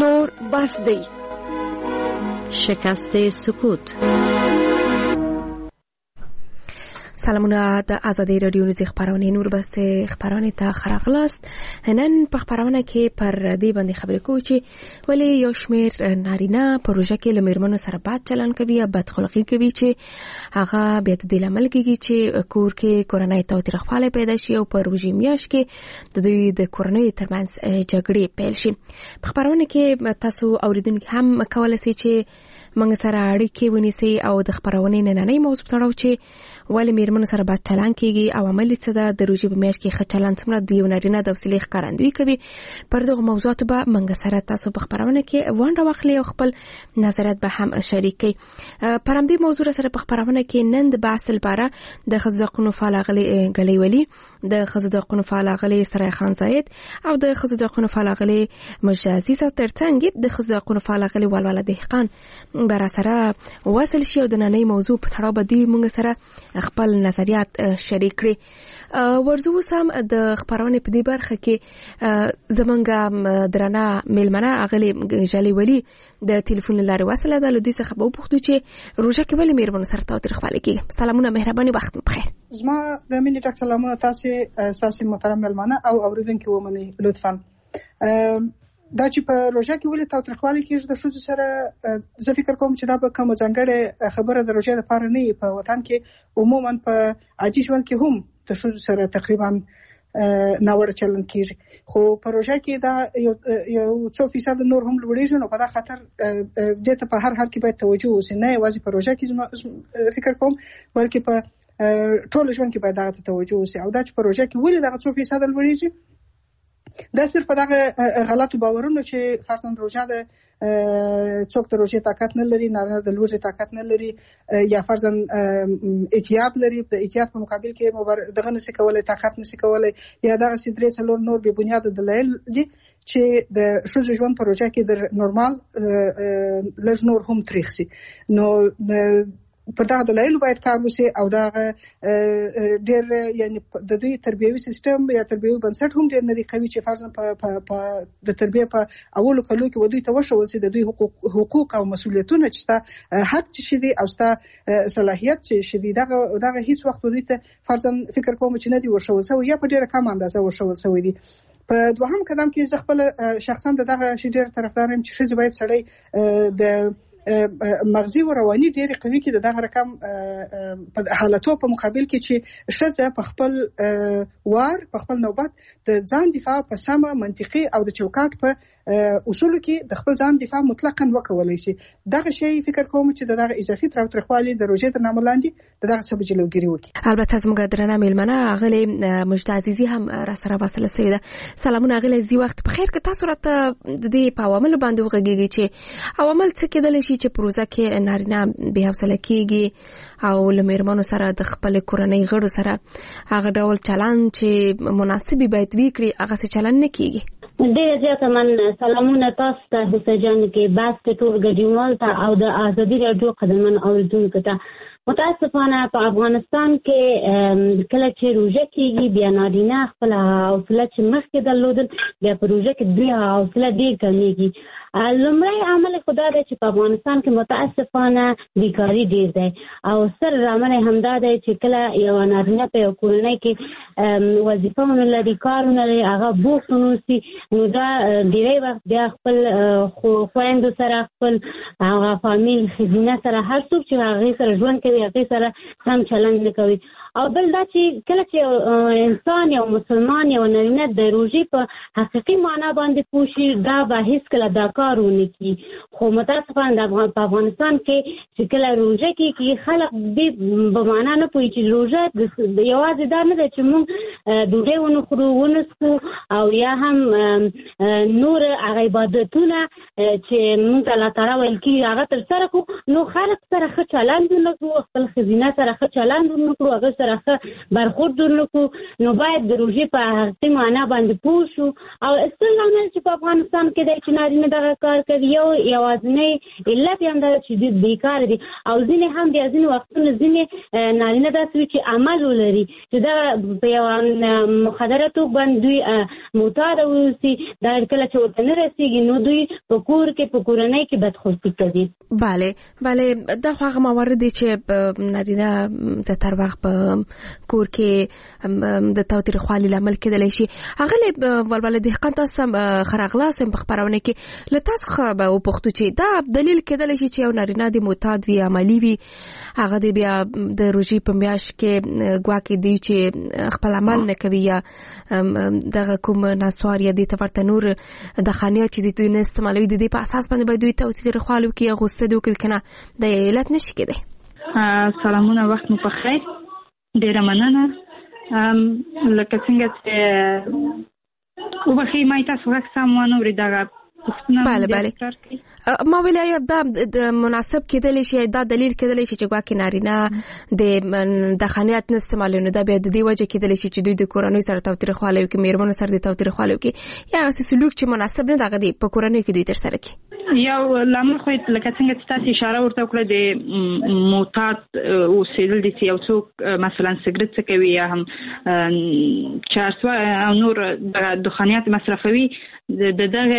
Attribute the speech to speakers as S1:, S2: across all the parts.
S1: نور بس دی.
S2: شکست سکوت.
S3: سلامونه د ازادي رادیو نږدې خبرونه نور بس خبرونه ته خراغلاست. نن په خبرونه کې پر دې باندې خبرې کوو چې ولی یو شمیر نارینه پروژه کې لمرمنو سره بد چلن کوي یا بدخلقي کوي چې هغه بیا د عمل کوي چې کور کې کورنۍ تاوتریخوالی پیدا شي او پروژې میاش کې د دوی د کورنۍ ترمنځ جګړې پیل شي. په خبرونه کې تاسو اوریدونکو هم کولای شئ چې موږ سره اړیکې ونیسئ او د خبرونې نننۍ موضوع تړاو چې ولی میرمنو سره بد چلن کیږي او عملی څه ده د روژې په میاشت کې ښه چلن څومره د یو نارینه د حوصلې ښکارندویي کوي. پر دغه موضوعاتو به موږ سره تاسو په خبرونه کې ونډه واخلئ او خپل نظریات به هم شریک کړئ. پر همدې موضوع سره په خبرونه کې نن د بحث لپاره د ښځو د حقونو فعال اغلې ګلۍ ولي، د ښځو د حقونو فعال اغلې سرای خان زاید او د ښځو د حقونو فعال اغلې مجد عزیز او ترڅنګ د ښځو د حقونو فعال اغلې ولوله دهقان بر سره وصل شي او د نننۍ موضوع په تړاو به دوی موږ سره خپل نظریات شریک کړي. ورځو سم د خبرونه په دې برخه کې زمونږ درنه میلمنه اغلی جلی ولی د ټلیفون لارې وصله ده. لدی څخه به وپوښتو چې روژه کې ولې میرمنو سره تاوتریخوالی کیږي. سلامونه، مهرباني، وخت مو بخیر.
S4: زما د مینې ډک سلامونه تاسو محترم میلمنه او اوریدونکو ومني لطفا. دا چې په روژه کې ولې تاوتریخوالی کیږي د ښځو سره، زه فکر کوم چې دا به کومه ځانګړې خبره د روژې لپاره نه وي. په وطن کې عموما په عادي ژوند کې هم د ښځو سره تقریبا ناوړه چلند کیږي، خو په روژه کې دا یو څو فیصد نور هم لوړیږي. نو په دا خاطر دې ته په هر حال کې باید توجه وشي، نه یوازې په روژه کې فکر کوم بلکې په ټول ژوند کې باید دا ته توجه وشي. او دا چې په روژه کې ولې دا څو فیصد لوړیږي، دا صرف په دغه غلطو باورونو چې فرضاً روژه ده څوک د روژې طاقت نه لري، نارینه د لوږې طاقت نه لري، یا فرضاً احتیاط لري، د احتیاط په مقابل کې دغه نشي کولای، طاقت نشي کولای، یا دغه سي درې څلور نور بې بنیاده دلایل دي چې د ښځو ژوند په روژه کې د نورمال لږ نور هم تریخ سي. نو په دغه دلایل باید کار وشي او دغه ډېر یعنی د دوی تربیوي سیستم یا تربیوي بنسټ هم ډېر نه دی قوي چې فرضاً په د تربیه په اولو کلو کې ودوی ته وښول شي د دوی حقوق او مسؤلیتونه چې ستا حق چې دي او ستا صلاحیت چې دي، دغه هیڅ وخت دوی ته فرضاً فکر کوم چې نه دی ورښول شوی یا په ډېره کم اندازه ورښول شوی دي. په دوهم قدم کې زه خپل شخصاً دغه شی ډېر طرفدار یم چې ښځې باید سړی د مغزي او رواني ډېر قوي کې دغه رقم په حالتو په مقابل کې چې ښځه په خپل وار په خپل نوبت د ځان دفاع په سمه منطقي او د چوکاټ په اصولو کې د خپل ځان دفاع مطلقاً وکولای شي. دغه شی فکر کوم چې دغه اضافي تاوتریخوالی د روژې تر نامه لاندې دغه سبب جلوګیري وکړي.
S3: البته زموږ درنه میلمنه اغلی مجد عزیزی هم را سره وصله شوې ده. سلامونه اغلی، زی وخت بخیر. که تاسو راته د دې په عواملو باندې وغږیږئ چې عوامل څه کېدلی شي چې پروژه کې نارینه بې حوصله کیږي او له میرمنو سره د خپل کورنۍ غړو سره هغه ډول چلند چې مناسبي باید وکړي هغه چلند نه کیږي.
S5: ډېر زیاته من سلامونه تاسو ته حسین جان کې بس ټول ګډونوال ته او د ازادي رادیو قدرمن اوریدونکو ته. متاسفانه په افغانستان کې کله چې روژه کېږي بیا نارینه خپل حوصله چې مخکې درلودل بیا په روژه کې دوی حوصله ډېر کمیږي. لومړی عامل خدا دی چې په افغانستان کې متاسفانه بیکاري ډېر دی او ستر عامل همدا دی چې کله یو نارینه په یو کورنۍ کې وظیفه ونه لري، کار ونه لري، هغه بوخت ونوسي، نو دا ډېری وخت بیا خپل خویندو سره خپل هغه فامیل ښځینه سره هر څوک چې هغې سره ژوند کوي هغې سره سم چلند نه کوي. او بل دا چې کله چې انسان یو مسلمان یو نارینه د روژې په حقیقي معنا باندې پوه شي دا به هېڅکله دا کار ونه کړي. خو متاسفانه په افغانستان کې چې کله روژه کېږي خلک دې په معنا نه پوهېږي چې روژه یوازې دا نه ده چې موږ ډوډۍ ونخورو ونڅکو او یا هم نور هغه عبادتونه چې موږ ته الله تعالی ویل کېږي هغه ترسره کړو، نو خلک سره ښه چلند ونه کړو، خپل ښځینه سره ښه چلند ونه کړو، هغه سره ښه برخورد ونه کړو. نو باید د روژې په حقیقي معنا باندې پوه شو. او اصل لامل چې په افغانستان کې دی چې نارینه دغه کار کوي. یوازینی علت هم دا چې دوی بیکار دي او ځینې هم بیا ځینې وختونه ځینې نارینه داسې وي چې عمل ولري چې دا په یو مخدره توګه باندې دوی معتاد اوسي. دا کله چې ورته نه رسېږي نو دوی په کور کې په کورنۍ کې بدخوستي کوي.
S3: بله دا خو هغه موارد دي چې نارینه زیاتره وخت په کور کې د تاوتریخوالي لامل کېدلی شي. هغه ولوله دهقان تاسو خراغلاس په خبرونه کې له تاسو خو به وپوښتو چې دا دلیل کېدلی شي چې یو نارینه د معتاد وي عملی وي هغه د بیا د روژې په میاشت کې ګواکې دی چې خپل عمل نه کوي یا دغه کوم نسوار یا د ورته نور د خانیا چې دوی نه استعمالوي د دې په اساس باندې باید دوی تاوتریخوالي وکړي یا غوسه دې وکړي کنه د علت نشي کېدی.
S1: سلامونه وخت مو په خیر. ډیره مننه. لکه څنګه چې وبخښئ ما تاسو غږ سم ونه اورېدم.
S3: بله ما ویل دا مناسب کېدلی شي دا دلیل کېدلی شي چې ګواکې نارینه د خانیات نه استعمالوي نو دا بیا د دې وجه کېدلی شي چې دوی د کورنۍ سره تاوتریخوالی وکړي میرمنو سره د تاوتریخوالی وکړي یا هغسې سلوک چې مناسب نه دغه دی په کورنۍ کې دوی ترسره کړي.
S1: یو لامل خو لکه څنګه چې تاسو اشاره ورته وکړه د معتاد اوسېدل دي چې یو څوک مثلا سګرټ څکوي یا هم چرس او نور دخانیات مصرفوي دغه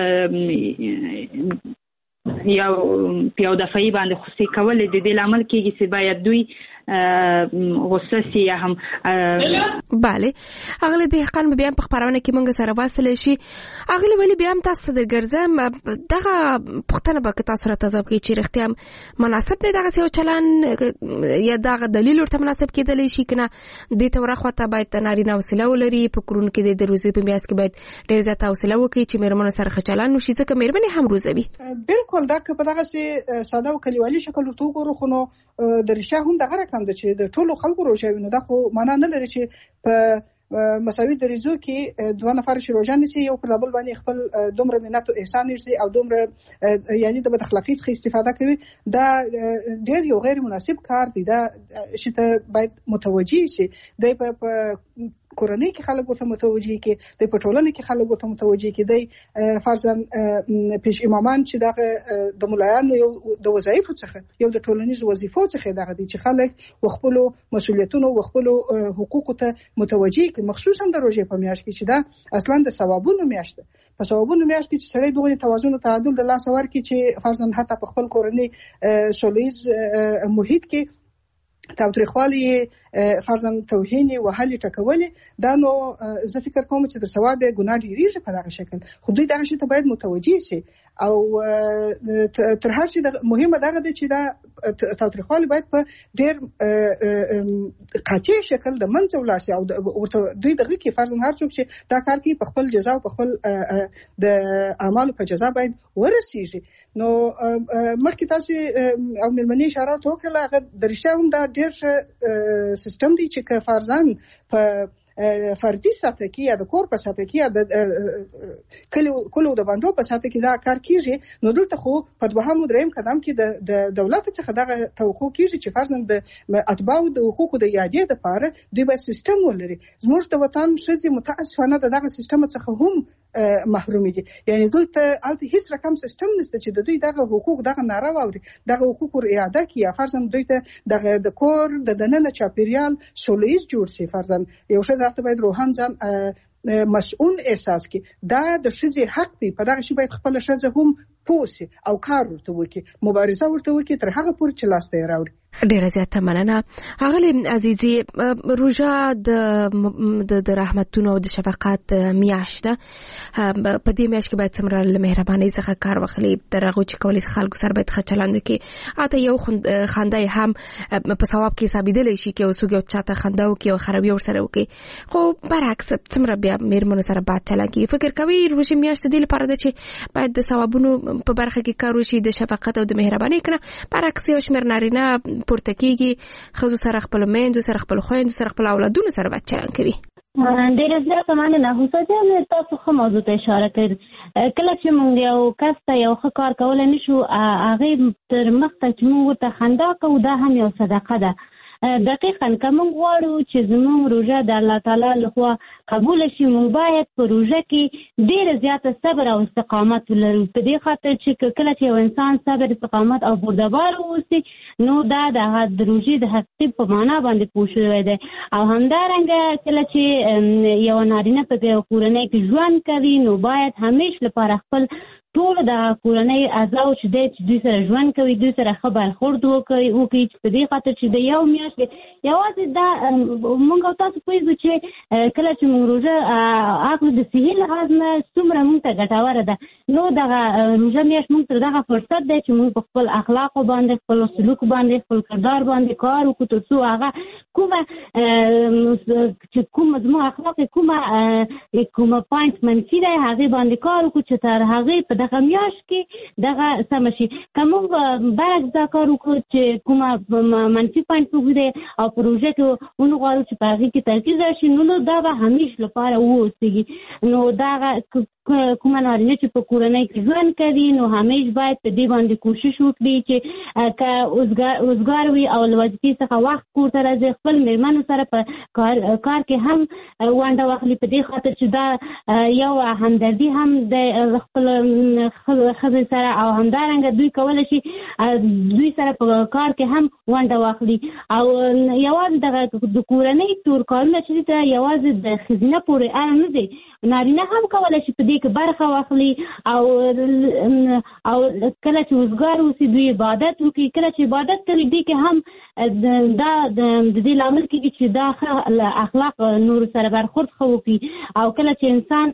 S1: یو دفعي باندې خوسي کول د دې لامل کېږي چې باید دوی غصه سي یا هم
S3: بله. اغلی دهقان بیا په خبرونه کې مونږ سره واصل شي. اغلی ولی بیا هم تاسو د ګرځم دغه پوښتنه به تاسو راته ځواب کوي چې رښتیا مناسب دی دغه یو چلن یا دغه دلیل ورته مناسب کېدلی شي کنه دې ته ورخواته باید نارینه حوصله ولري په کورونو کې د روزي په میاشت کې باید ډېر زیات حوصله وکړي چې میرمنو سره ښه چلن وشي ځکه میرمنې هم روزوي.
S4: بالکل دا که په دغه ساده او کلیوالي شکل ورته وګورو خو نو د رښتیا هم دغه رقم ده چې د ټولو خلکو روژه وي نو دا خو معنا نه لري چې په مساوي دریځو کې دوه نفر چې روژه نیسي یو پر بل باندې خپل دومره منت او احسان نشي او دومره یعنی د بد اخلاقۍ څخه استفاده کوي. دا ډېر یو غیر مناسب کار دی. دا چې ته باید متوجي شي د په کورنۍ کې خلک ورته متوجي کې د پټولنې کې خلک ورته متوجي کې دی فرضاً پیش امامان چې دغه د مولایانو یو د وظایفو څخه یو د ټولنیز وظیفو څخه دغه دي چې خلک خپل مسؤلیتونو او خپل حقوقو ته متوجي کې مخصوصا د روژې په میاشت کې چې دا اصلا د ثوابونو میاشت ده. په ثوابونو میاشت کې چې سړی دغه توازن او تعادل د لاس ورکړي چې فرضاً حتی په خپل کورنۍ سولیز محیط کې تاوتریخوالی فرضاً توهین وهلي ټکولي دا نو زه فکر کوم چې د ثواب ګناه ډیریږي په دغه شکل. خو دوی دغه شی ته باید متوجي شي او تر هر شي مهمه دغه دی چې دا تاوتریخوالی باید په ډیر قاطع شکل د منځ ولاړ شي او دوی دغه کې فرضاً هر څوک چې دا کار کوي په خپل جزا او په خپل د اعمالو په جزا باید ورسیږي. نو مخکې تاسو او ملمنې اشاره وکړه هغه د رښتیا هم دا ډیر سیستم دی چې که فرضاً په فردي سطح کې یا د کور په سطح کې یا د کلو د بندو په سطح کې دا کار کیږي نو دلته خو په دوهم او دریم قدم کې د دولت څخه دغه توقع کیږي چې فرضاً د اتباعو د حقوقو د یادې لپاره دوی باید سیستم ولري. زموږ د وطن ښځې متاسفانه دغه سیستم څخه هم محروم دي. یعنی دلته هیڅ رقم سیستم نشته چې د دوی دغه حقوق دغه ناره واوري دغه حقوق اعاده کړي یا فرضاً دوی ته د کور د دننه چاپیریال سولیز جوړ شي. فرضاً یو ښځه باید روحان ځان مسؤل احساس کی دا د ښځې حق دی. په دغه شی باید خپل ښځه هم پوسي او کار ورته وکړي مبارزه ورته وکړي تر هغه پورې چې لاس ته راوړي.
S3: ډیره زیاته مننه. اغلی عزیزي روژه د رحمتونو او د شفقت میاشت ده. په دې میاشت کې باید څومره له مهربانۍ څخه کار واخلي تر هغه چې کولی خلکو سره باید ښه چلند وکړي. حتی یو خندا هم په ثواب کې حسابېدلی شي چې یو څوک یو چاته خندا وکړي او خرابي ورسره وکړي. خو برعکس څومره بیا میرمنو سره بد چلند کوي. فکر کوي روژې میاشت دې لپاره ده چې باید د ثوابونو په برخه کې کار وشي د شفقت او د مهربانۍ کنه. برعکس یو شمېر نارینه پورته کېږي ښځو سره خپلو میندو سره خپلو خویندو سره خپلو اولادونو سره بد چلند کوي.
S5: ډېره زیاته مننه. حسین جان تاسو ښه موضوع ته اشاره کړې. کله چې موږ یو کس ته یو ښه کار کولی نه شو هغې تر مخته چې موږ ورته خندا کوو دا هم یو صدقه ده. دقیقاً که موږ غواړو چې زموږ روژه د الله تعالی لخوا قبول شي، موږ باید په روژه کې ډېر زیاته صبر او استقامت ولرو. په دې خاطر چې کله چې یو انسان صبر، استقامت او بردبار واوسي، نو دا د روژې د حقیقت په معنا باندې پوه شوی دی. او همدارنګه کله چې یو نارینه په کورنۍ کې ژوند کوي، نو باید همیش لپاره خپل ټول د کورنۍ اعضاو چې دوی سره ژوند کوي، دوی سره ښه برخورد وکړي، چې په دې خاطر چې د یو میاشت یوازې دا موږ او تاسو پوهېږو چې کله چې موږ روژه اخلو د صحي لحاظ نه څومره موږ ته ګټوره ده. نو دغه روژه میاشت موږ ته دغه فرصت دی چې موږ په خپل اخلاقو باندې، خپل سلوک باندې، خپل کردار باندې کار وکړو، تر څو هغه کومه زموږ اخلاق کومه پوینټ منفي دی، هغې باندې کار وکړو چې تر هغې په دغه میاشت کې دغه سمه شي. که موږ برعکس دا کار وکړو چې کومه منفي پوینټ وګوري او په روژه کې ونغواړو چې په هغې کې ترکیز راشي، نو دا به همیش لپاره واوسېږي. نو دغه کومه نارینه چې په کورنۍ کې ژوند کوي، نو همیش باید په دې باندې کوشش وکړي چې که اوزګار وي او له وظیفې څخه وخت کور ته راځي، خپل مېرمنو سره په کار کې هم ونډه واخلي، په دې خاطر چې دا یو همدردي هم د خپل ښځې سره، او همدارنګه دوی کولی شي دوی سره په کار کې هم ونډه واخلي. او یوازې د کورنۍ ټول کارونه چې دي یوازې د ښځینه پورې اړه نه دی، نارینه هم کولی شي په دې کې برخه واخلي. او کله چې وزګار اوسي، دوی عبادت وکړي. کله چې عبادت کوي، دوی کې هم دا د دې لامل کېږي چې دا ښه اخلاق نور سره برخورد ښه وکړي. او کله چې انسان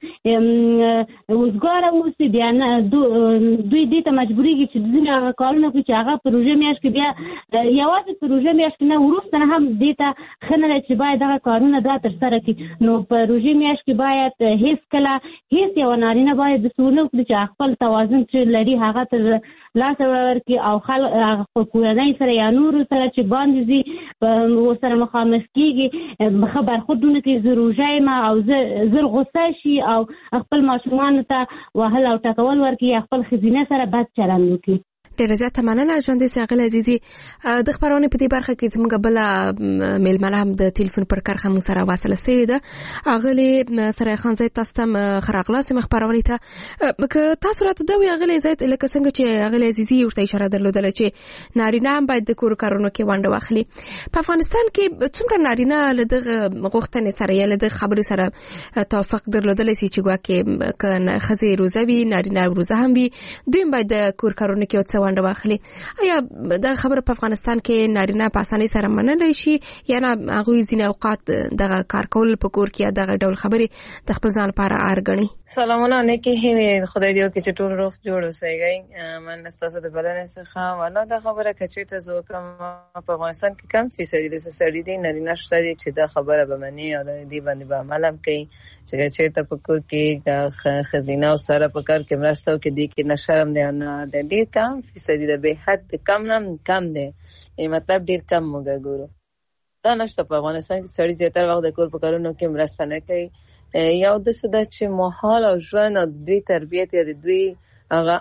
S5: وزګاره اوسي، بیا دوی دې ته مجبورېږي چې ځینې هغه کارونه وکړي چې هغه په روژه میاشت کې بیا یوازې په روژه میاشت کې نه، وروسته هم دې ته ښه نه دی چې باید دغه کارونه دا ترسره کړي. نو په روژې میاشت کې باید هیڅ یو نارینه باید داسې ونه وکړي چې خپل توازن چې لري هغه تر لاسه ورکړي، او خپل کورنۍ سره یا نورو سره چې باندې ځي ورسره مخامخ کېږي، ښه برخوردونه کوي. زه روژه یم او زر غصه شي او خپل ماشومانو ته وهل او ټکول ورکړي، یا خپل ښځینه سره بد چلند وکړي.
S3: ډیره زیاته مننه ژوندۍ ښاغلې عزیزي. د خبرونې په دې برخه کې زموږ بله میلمنه هم د تلیفون پر کرښه موږ سره واصله سوې ده. اغلې سره خان زید، تاسو ته ښه راغلاست خبرونې ته. که تاسو راته دا وایئ اغلې زید، لکه څنګه چې اغلې عزیزي ورته اشاره درلودله چې نارینه هم باید د کور کارونو کې ونډه واخلي، په افغانستان کې څومره نارینه له دغه غوښتنې سره یا له دغه خبرې سره توافق درلودلی سي چې ګواکې که ښځې روزه وي، نارینه روزه هم وي، دوی باید د کور کارونو کې ونډه واخلي؟ آیا دا خبره په افغانستان کې نارینه په اسانۍ سره منلی شي یا نه هغوی ځینې اوقات دغه کار کول په کور کې یا دغه ډول خبرې د خپل ځان لپاره اړ ګڼي؟
S2: سلامونه، نیکې هیلې، خدای دې وکړي چې ټول روغ جوړ اوسئ. من ستاسو د بلنې څخه والا دا خبره که چېرته زه وکړم په افغانستان کې کم فیصدي داسې سړي دي، نارینه شته دي چې دا خبره به مني او دې باندې به عمل هم کوي چې که چېرته په کور کې ښځینه او سره په کار کې مرسته وکړي، دې کې نه شرم دی او نه د ډېر کم فیصدي ده، به حد کم نه کم دی، مطلب ډېر کم موږ ګورو. دا نشته په افغانستان کې سړي زیاتره وخت د کور په کارونو کې مرسته نه کوي. یو داسې ده چې ماحول او ژوند او دوی تربیت یا د دوی هغه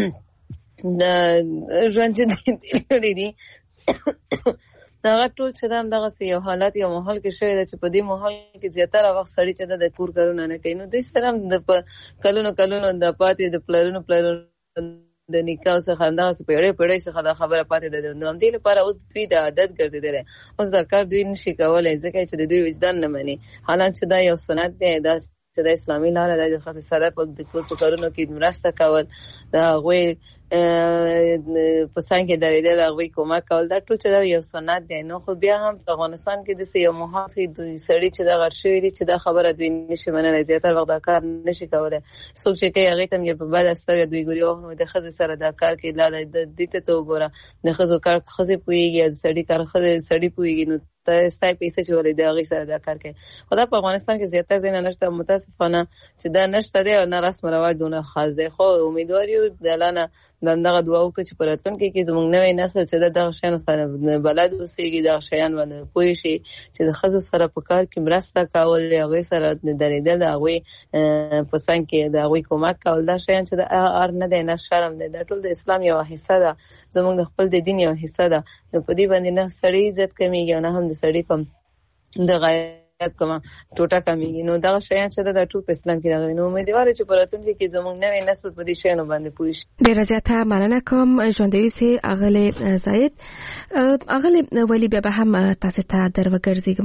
S2: د ژوند چې دوی کړي دي هغه ټول چې ده همدغسې یو حالت یا ماحول کې شوی ده چې په دې ماحول کې زیاتره وخت سړي چې ده د کور کارونه نه کوي. نو دوی سره هم د کلونو د پاتې د پلرونو د نکاح څخه همدغسې پیړۍ څخه دا خبره پاتې ده. د همدې لپاره اوس دوی د عادت ګرځېدلی، اوس دا کار دوی نشي کولی ځکه چې د دوی وجدان نه مني. حالانکه چې دا یو سنت دی، دا چې د اسلامي لاره ده، د ښځې سره د کور په کارونو کې مرسته کول، د هغوی په څنګ کې درېدل، هغوی کومک کول، دا ټول چې دا یو سنت دی. نو خو بیا هم په افغانستان کې داسې یو ماحول کې دوی سړي چې دا غټ شوي دي چې دا خبره دوی نشي منلی، زیاتره وخت دا کار نشي کولی. څوک چې کوي هغې ته هم په بده سترګه دوی ګوري، او د ښځې سره دا کار کوي، دې ته ته وګوره، د ښځو کار ښځې پوهېږي یا د سړي کار سړي پوهېږي. نو ستای پیسې چې ولې د هغې سره دا کار کوي. خو دا په افغانستان کې زیاتره ځای نه نشته، متاسفانه چې دا نشته دی او نه رسم رواج دونه خاص دی. خو امیدوار یو د الله نه دغه دعا وکړو چې په راتلونکي کې زموږ نوی نسل چې دغه شیانو سره بلد اوسېږي، دغه شیان باندې پوه شي چې د ښځو سره په کار کې مرسته کول، هغوی سره درېدل، د هغوی په څنګ کې د هغوی کومک کول، دا شیان چې د ار نه دی نه شرم دی، دا ټول د اسلام یوه حصه ده، زموږ د خپل د دین یوه حصه ده. نو په دې باندې نه سړی عزت کمیږي او نه هم د سړي کوم د غیرت کومه ټوټه کمیږي. نو دغه شیان چې د ټول په اسلام کې راغلي. نو امیدوار چې په راتلونکي کې زموږ نوی نسل په دې شیانو باندې پوه شي.
S3: ډېره زیاته مننه کوم ژوندوي سي اغلې زاید. اغلې ولی بیا به هم تاسو ته دروګرځېږم.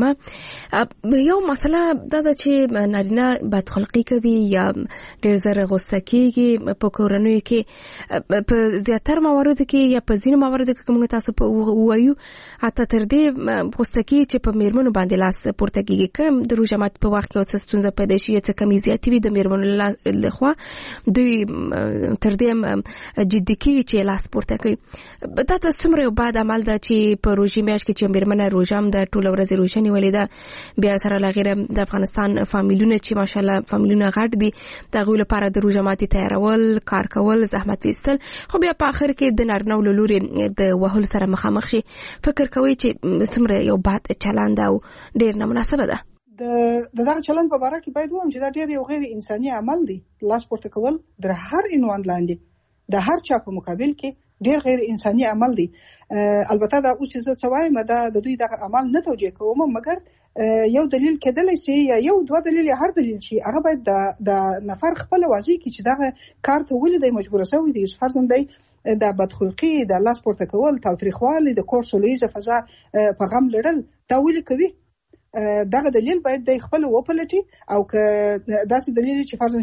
S3: یو مسله دا ده چې نارینه بدخلقي کوي یا ډېر زر غوسه کېږي په کورنیو کې. په زیاتره مواردو کې یا په ځینو مواردو کې موږ تاسو په وایو حتی تر دې غوسه کېږي چې په میرمنو باندې لاس پورته کېږي. کم د روژه ماتي په وخت کې څه ستونزه پیدا شي، څه کمی زیاتې وي د میرمنو لخوا، دوی تر دې جدي کېږي چې لاس پورته کوي. دا څومره یو بد عمل ده چې په روژې میاشت کې چې میرمنه روژه هم ده، ټوله ورځ روژه نیولې ده، بیا سره له غیره د افغانستان فامیلونه چې ماشاءالله فامیلونه غټ دي، د هغوی لپاره د روژه ماتي تیارول، کار کول، زحمت ویستل، خو بیا په آخر کې د نارینه‌و له لورې د وهلو سره مخامخ شي. فکر کوئ چې څومره یو بد چلند او ډېر نامناسبه ده؟
S4: د دغه چلند په باره کې باید ووایم چې دا ډېر یو غیر انساني عمل دی. لاس پورته کول در هر عنوان لاندې د هر چا په مقابل کې ډېر غیر انساني عمل دی. البته دا اوس چې زه څه وایم دا د دوی دغه عمل نه توجیه کوم، مګر یو دلیل کېدلی شي یا یو دوه دلیل یا هر دلیل شي، هغه باید د نفر خپل واضح کړي چې دغه کار ته ولې دی مجبور شوی دی. فرضاً دی د بدخلقي، د لاس پورته کول، تاوتریخوالي، د کور سولیزه فضا په غم لرل دا ولې کوي. دغه دلیل باید د خپل وپلټي او که داسې دلیل چې فرضاً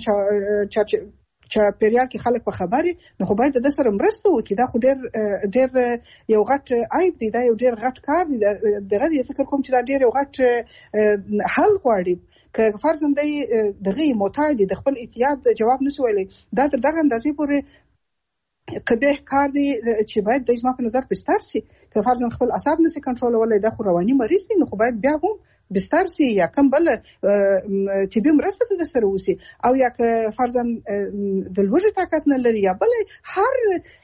S4: چاپیریال کې خلک په خبري نو خو باید د سره مرسته وکړي. دا خو ډېر یو غټ عیب دی، دا یو ډېر غټ کار دی. دغه فکر کوم چې دا ډېر یو غټ حل غواړي. که فرضاً دی دغه محتاج د خپل احتیاط جواب نشي ویلی، دا تر دغه اندازې پورې قبیح کار دی چې باید د زما په نظر بستر سي. که فرضاً خپل اعصاب نشي کنټرولولای، دا خو رواني مریض دی، نو خو باید بیا هم بستر سي یا کوم بل طبي مرسته د سره وسی، او یا که فرضاً د لوږې طاقت نه لري یا بل هر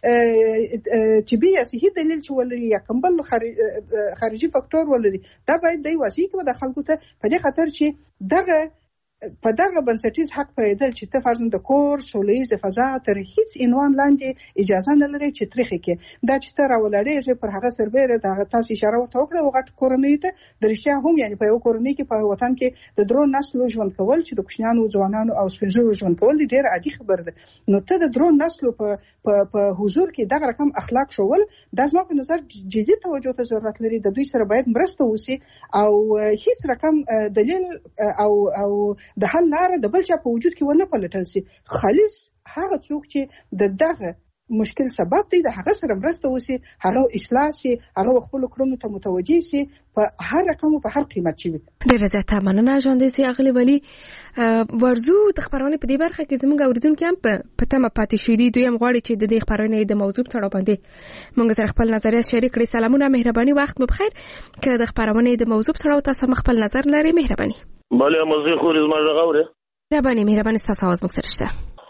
S4: طبي یا صحي دلیل چې ولري یا کوم بل خارجي فاکتور ولري، دا باید دی واسي کې د خلکو ته په دې خاطر چې دغه په دغه بنسټیز حق پیدل چې ته فرضاً د کور سولیزه فضا تر هیڅ عنوان لاندې اجازه نه لري چې تریخي کې دا چې ته راولړېږي پر هغه سربېره دغه تاسو اشاره ورته وکړه وغټ کورنۍ ته د رښتیا هم یعنی په یو کورنۍ کې په وطن کې د درو نسلو ژوند کول چې د کوچنیانو، ځوانانو او سپینږیرو ژوند کول ډېر عادي خبره ده. نو ته د درو نسلو په حضور کې دغه رقم اخلاق شول، دا زما په نظر جدي توجه ته ضرورت لري. د دوی سره باید مرسته وسی او هیڅ رقم دلیل او د حل لاره د بل چا په وجود کې ونه پلټل سي. خالص هغه څوک چې دغه مشکل سبب دی د هغه سره مرسته وسی، هغه اصلاح سي، هغه خپل کړنو ته متوجي سي په هر رقم او په هر قیمت چي.
S3: ډیره زیاته مننه ژوندې سي اغلی ولی. ورزو د خبرونه په دې برخه کې زموږ اوریدونکو هم په تمه پاتې شوي دي. دوی هم غواړي چې د دې خبرونه د موضوع په اړه باندې موږ سره خپل نظریات شریک کړي. سلامونه، مهرباني، وخت مو بخیر. که د خبرونه د موضوع په اړه تاسو خپل نظر لرئ، مهرباني.
S6: بله مزه خو زما غوړه
S3: مهرباني تاسو आवाज مو سره شته.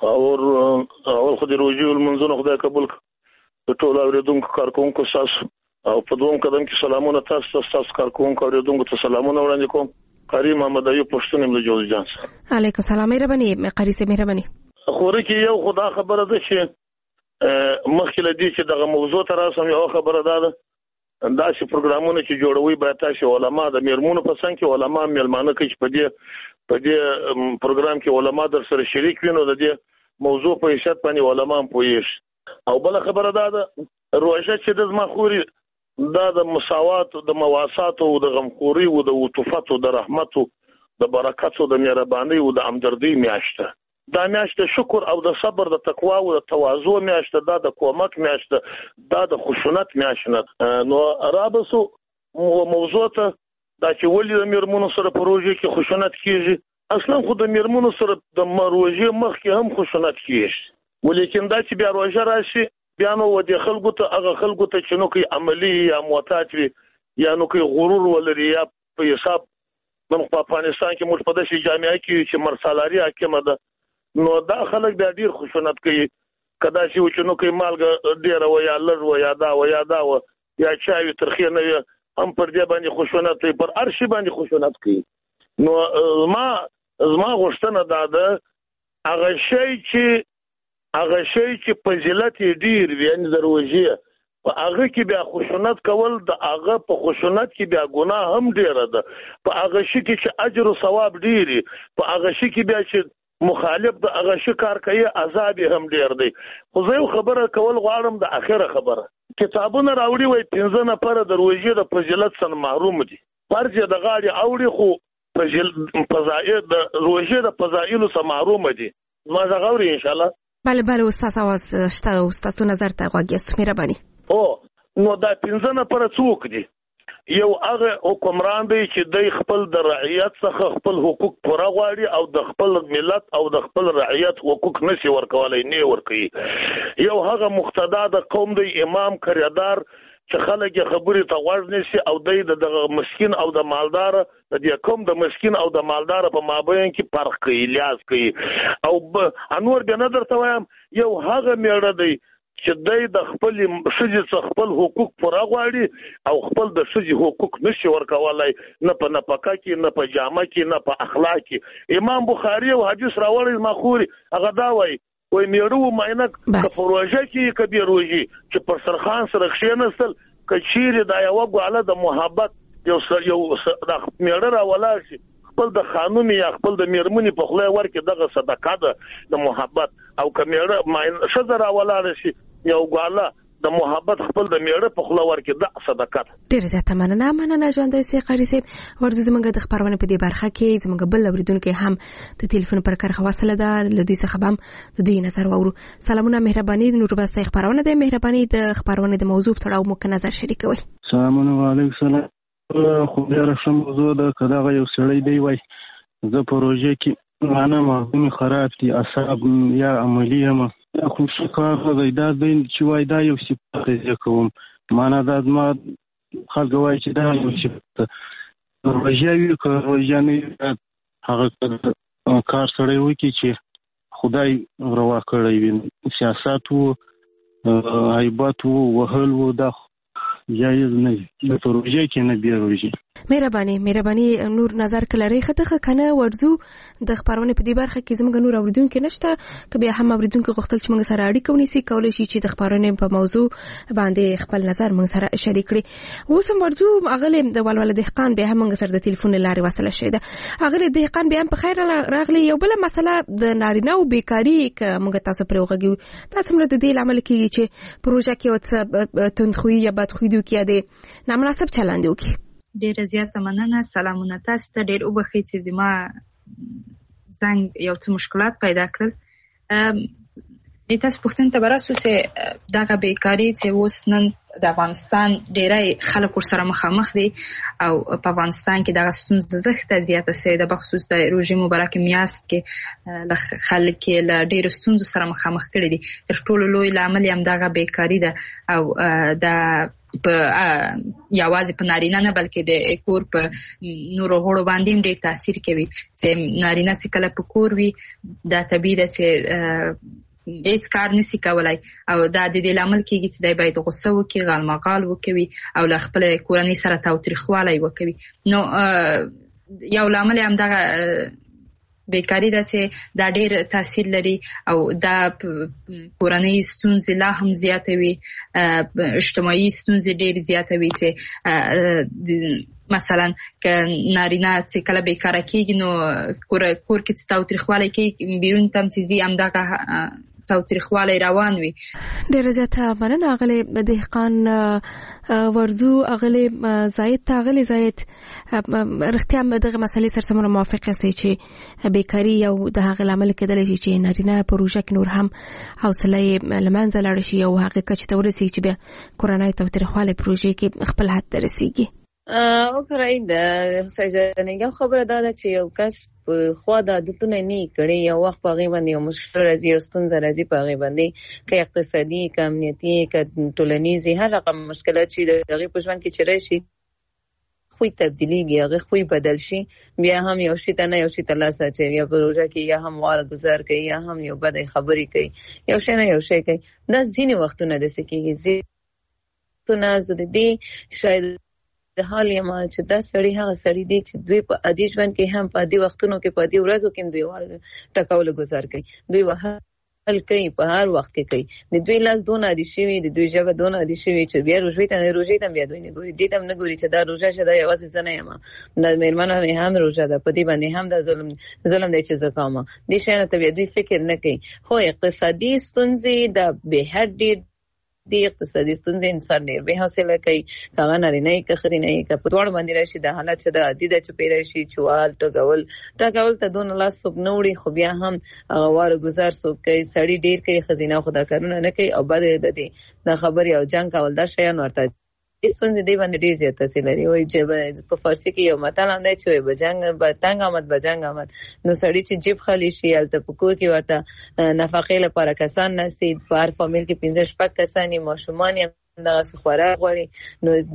S6: اول خو د روزي المنځونه خدای قبول کړي. ټول اوریدونکو کارکونکو تاسو او په دوم قدم کې سلامونه تاسو کارکونکو اوریدونکو ته سلامونه وړاندې کوم. قاری محمد ایوب پښتون له جوز جان.
S3: علیکم سلام، مهرباني قاری سي، مهرباني.
S6: خوره کې یو خدا خبره ده چې مخکې لدی چې دغه موضوع تر اوسه یو خبره ده دا چې پروګرامونه چې جوړوي باید تاسو علما د میرمنو په څنګه کې علما میلمانه کې په دې پروګرام کې علما در سره شریک وینو د دې موضوع په حیثیت باندې علما هم پوهیږي. او بل خبره ده روژه چې د مخوري دا د مساوات، د مواسات او د غمخوري او د عطوفت او د رحمت او د برکت او د مهرباني او د همدردی میاشته. دا میاشته شکر او د صبر، د تقوا او د تواضع میاشته، دا د کومک میاشته، دا د خشونت میاشته. نو رابسو موضوع ته دا چې ولې د میرمنو سره په روژه کې خشونت کیږي. اصلا خو د میرمنو سره د روژه مخکې هم خشونت کیږي، ولیکن دا چې بیا روژه راشي بیا نو د خلکو ته هغه خلکو ته چې نو کوي عملی یا معتاد وي یا نو کې غرور ولري یا په حساب من په افغانستان کې موږ په داسې جامعه کې چې مرسالاري حاکمه ده نو دا خلک بیا ډیر خشونت کوي کدا چې نو کې مالګه ډیره و یا لږ و یا دا و یا چاوي ترخی نه هم پر دې باندې خشونت کوي پر ارشي باندې خشونت کوي نو زما غوښتنه ده هغه شی چې فضیلت ډیر وي یعنی دروځي په هغه کې بیا خشونت کول د هغه په خشونت کې بیا ګناه هم ډیره ده په هغه شي کې چې اجر او ثواب ډیری په هغه شي کې بیا چې مخالف د هغه شي کار کوي عذاب هم ډیر دی خو زه یو خبره کول غواړم د اخره خبره کتابونه راوړي وای 15 نفر د روزي د فضیلت څخه محروم دي فرض د غاړي اوړي خو فضائل د روزي د فضائل څخه محروم دي ما زه غوړي ان شاء الله
S3: بله استاد आवाज شته استاد نظر ته غواګیست مهرباني
S6: نو دا 15 نفر څوک دي یو هغه حکمران دی چې د خپل د رعیت څخه خپل حقوق پوره غواړي او د خپل ملت او د خپل رعیت حقوق نشي ورکولای نه ورکوي یو هغه مقتدا د قوم دی امام کریدار چې خلک خبرې ته غوږ نشي او د مسکین او د مالدار د دې کوم د مسکین او د مالدار په مابین کې فرق کوي لیاز کوي او انور به نظر ته وایم یو هغه میړه دی چې د خپل شجي څخه خپل حقوق پوره غواړي او خپل د شجي حقوق نشي ورکولای نه په نفقه کې نه په جامه کې نه په اخلاق کې امام بخاری او حدیث راوړی مخوري هغه دا وایي وای میړو ماینک په پروژه کې کبیر روزي چې پر سرخان سره خښینستل کچیر د یو غاله د محبت یو د میړه را ولاړ شي خپل د خانوم یا خپل د میرمنې په خله ورکه دغه صدقه ده د محبت او کمیړه ماین شذ را ولاړ شي یو غاله د محبت خپل د میړه په خله ورکه د صدقه
S3: ډیر زیاته مننه ژوندۍ سي قاری صاحب ورته زمونږ د خبرونه په دې برخه کې زمونږ بل اوریدونکو هم د ټلیفون پر کار خواصله ده لدی څخه هم د دوی نظر وورو سلامونه مهرباني نور بس خبرونه د مهرباني د خبرونه د موضوع تړاو مو نظر شریکوي
S7: سلام علیکم خو بیا رسم موضوع ده کداغه یو سړی دی وای زه پروژه کې معنا مهمه خراب دي اصحاب یا عملیه ما خو څه د دا دین چې وای دا یو صفت دی کوم معنا دا ما خلک وای چې دا یو صفت پروژه یو پروژه نه هغه کار سره وي چې خدای روا کړی وي سیاست وو عیبات وو وهل وو دا جایز نه د پروژه کې نه بیروږي
S3: مهرباني نور نظر کلري خطه کنه ورزو د خبرونه په دې برخه کې زموږ نور اوریدونکو نشته کبه هم اوریدونکو غوښتل چې موږ سره اړیکه ونیسي کولای شي چې د خبرونه په موضوع باندې خپل نظر موږ سره شریک کړي اوس هم ورزو اغله د ولول دهقان به هم موږ سره د ټلیفون لارې وصله شوه اغله دهقان به هم په خیر راغلي یو بل مسله د نارینه او بیکاری ک موږ تاسو پر وګړو تاسو موږ د دې عمل کې چې پروژه کې او تندخوي یا بدخوي کې د نامناسب چلند وکي
S1: ډیره زیاته مننه سلامونه تاسو ته ډیر وبخښئ چې زما زنګ یو څه مشکلات پیدا کړل تاسو پوښتنه ته براسو چې دغه بیکاری چې اوس نن د افغانستان ډیری خلک سره مخامخ دي او په افغانستان کې دغه ستونزه زښته زیاته سي د بخصوص د روژې مبارک میاشت کې د خلک له ډیر ستونزو سره مخامخ کړي دي تر ټولو لوی عامل هم دغه بیکاری ده او د په یوازې په نارینه نه بلکې د کور په نورو غړو باندې ډېر تاثیر کوي چې نارینه چې کله په کور وي دا طبیعي ده چې هیڅ کار نشي کولای او دا د دې لامل کېږي چې دای باید غوسه وکړي غالمغال وکوي او له خپل کورنۍ سره تاوتریخوالی وکوي نو یو لامل هم دغه بیکاری ده چې دا ډېر تاثیر لري او دا کورنۍ ستونزې لا هم زیاتوي اجتماعي ستونزې ډېر زیاتوي چې مثلا که نارینه چې کله بیکاره کېږي نو کور کې چې تاوتریخوالی کوي بیرون ته هم چې ځي همدغه تاوتریخوالی روان وي
S3: ډېره زیاته مننه اغلې دهقان ورزو اغلې زاید رښتیا دغه مسلې سره سمونه موافق یاستئ چې بیکاري یو د هغه لامل کېدلی شي چې نارینه پروژه کې نور هم حوصله یې له منځه لاړه شي او هغې کچې ته ورسېږي چې بیا کورنۍ تاوتریخوالی پروژې کې خپل حد ته رسېږي
S2: اوکرای د سجنګ خبره دا ده چې یو کس په خوا د عادتونه نه کړي یو وخت په غیبه باندې یو مشکل راځي او ستونزه راځي په غیبه باندې که اقتصادي که امنیتي که ټولنیزي هر رقم مشکلات چې د غیب په ژوند کې چیرې شي خوی تبدیلیږي هغه خوی بدل شي بیا هم یو شي ته نه یو شي ته لاس اچوي یا پروژه کې یا هم واره گزار کوي یا هم یو بد خبرې کوي یو شي نه یو شي کوي دا ځینې وختونه داسې کېږي ځینې زه د دې شاید د حال یم چې دا سړی هغه سړی دی چې دوی په عادي ژوند کې هم په عادي وختونو کې په عادي ورځو کې دوی ټکول گزار کوي دوی وهل کوي په هر وخت کې کوي د دوی لاس دون عادي شوی د دوی ژبه دون عادي شوی چې بیا روژې ته بیا دوی نه ګوري دې ته نه ګوري چې دا روژه شه دا یوازې زه نه یم د میرمنو هم روژه ده په دې باندې هم دا ظلم دی چې زه کوم دې شیانو ته بیا دوی فکر نه کوي خو اقتصادي ستونزې د بې حد دی اقتصادي ستونزې انسان ډېر بې حوصله کوي هغه نارینه یې که ښځینه یې که په دواړو باندې راشي د حالت چې د عادي ده چې پرې راشي چوال ټکول ته دونه لاس څوک نه وړي خو بیا هم واره گزار څوک کوي سړي ډېر کوي ښځینه خو دا کارونه نه کوي او بد د دې د خبرې او جنګ کول دا شیان ورته ستونزې دی باندې ډېر زیات تاثیر لري وایي چې په فارسي کې یو متل هم دی چې وایي به تنګ آمد به جنګ آمد نو سړي چې جیب خالي شي هلته په کور کې ورته نفقې لپاره کسان ناست دي په هر فامیل کې 15-16 کسان یې ماشومان یې همدغسې خوراک غواړي نو د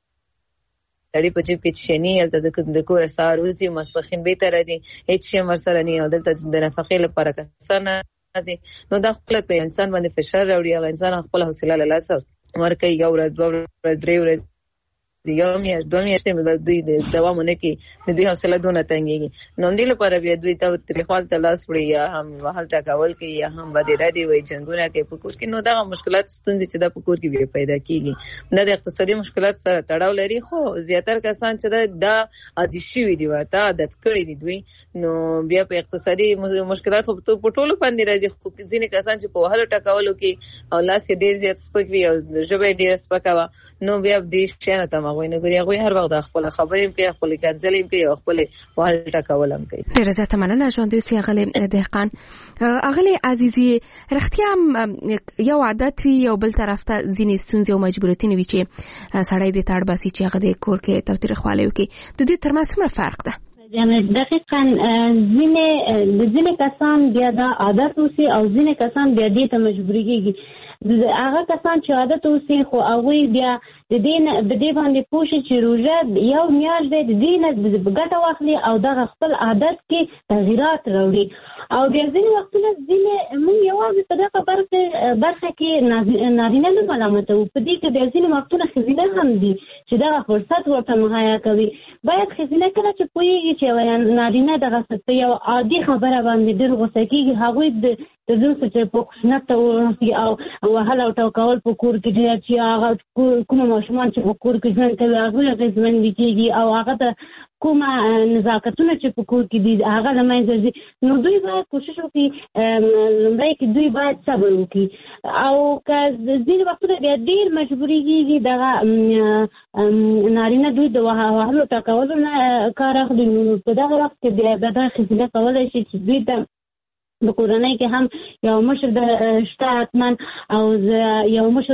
S2: سړي په جیب کې چې شني هلته د کوره سهار وځي ماسپښین بېرته راځي هېڅ شی هم ورسره نه وي او دلته د نفقې لپاره کسان ناست دي نو دا خپله په انسان باندې فشار راوړي هغه انسان خپله حوصله له لاسه ورکوي یو ورځ 2 ورځ 3 ورځې یو میاشت 2 میاشتې دوی دوام ونه کړي د دوی حوصله دونه تنګېږي نو همدې لپاره بیا دوی ته تریخوال ته لاس وړي یا هم وهل ټکول کوي یا هم بدې ردې وایي جنګونه کوي په کور کې نو دغه مشکلات ستونزې چې دا په کور کې بیا پیدا کېږي دا د اقتصادي مشکلات سره تړاو لري خو زیاتره کسان چې دا عادي شوي دي ورته عادت کړي دي دوی نو بیا په اقتصادي مشکلات خو په ټولو باندې راځي خو ځینې کسان چې په وهلو ټکولو کې او لاس یې ډېر زیات سپک وي او ژبه یې ډېره سپکه وه نو بیا دې شیانو ته هغوی نه ګوري هغوی هر وخت خپله خبرې هم کوي خپلې کنځلې هم کوي او خپلې وهل ټکول هم کوي
S3: ډېره زیاته مننه ژوند اوسي اغلې دهقان اغلې عزیزي رښتیا هم یو عادت وي یو بل طرف ته ځینې ستونزې او مجبوریتونه وي چې سړی دې ته اړ باسي چې هغه د کور کې تاوتریخوالی وکړي د دوی ترمنځ څومره فرق ده
S5: دقیقاً ځینې کسان بیا دا عادت اوسي او ځینې کسان بیا دې ته مجبوري کېږي هغه کسان چې عادت اوسي خو هغوی بیا د دې باندې پوه شي چې روژه یو میاشت دی د دې نه ګټه واخلي او دغه خپل عادت کې تغییرات راوړي او بیا ځینې وختونه موږ یوازې په دغه برخه کې نارینه نه ملامتوو په دې کې بیا ځینې وختونه ښځینه هم دي چې دغه فرصت ورته مهیا کوي باید ښځینه کله چې پوهېږي چې نارینه دغه په یو عادي خبره باندې ډېر غوسه کېږي هغوی د دوی چې په خشونت ته ورسي او وهل او ټکول په کور کې ډېر چې هغه کومه ماشومان چې په کور کې ژوند کوي هغوی اغېزمنې کېږي او هغه ته کومه نزاکتونه چې په کور کې دي هغه له منځه ځي نو دوی باید کوشش وکړي لومړی کې دوی باید صبر وکړي او که ځینې وختونه بیا ډېر مجبوري کېږي دغه نارینه دوی د وهلو ټکولو نه کار اخلي نو په دغه وخت کې بیا دا ښځینه کولی شي چې دوی ته د کورنۍ کې هم یو مشر شته حتما او یو مشر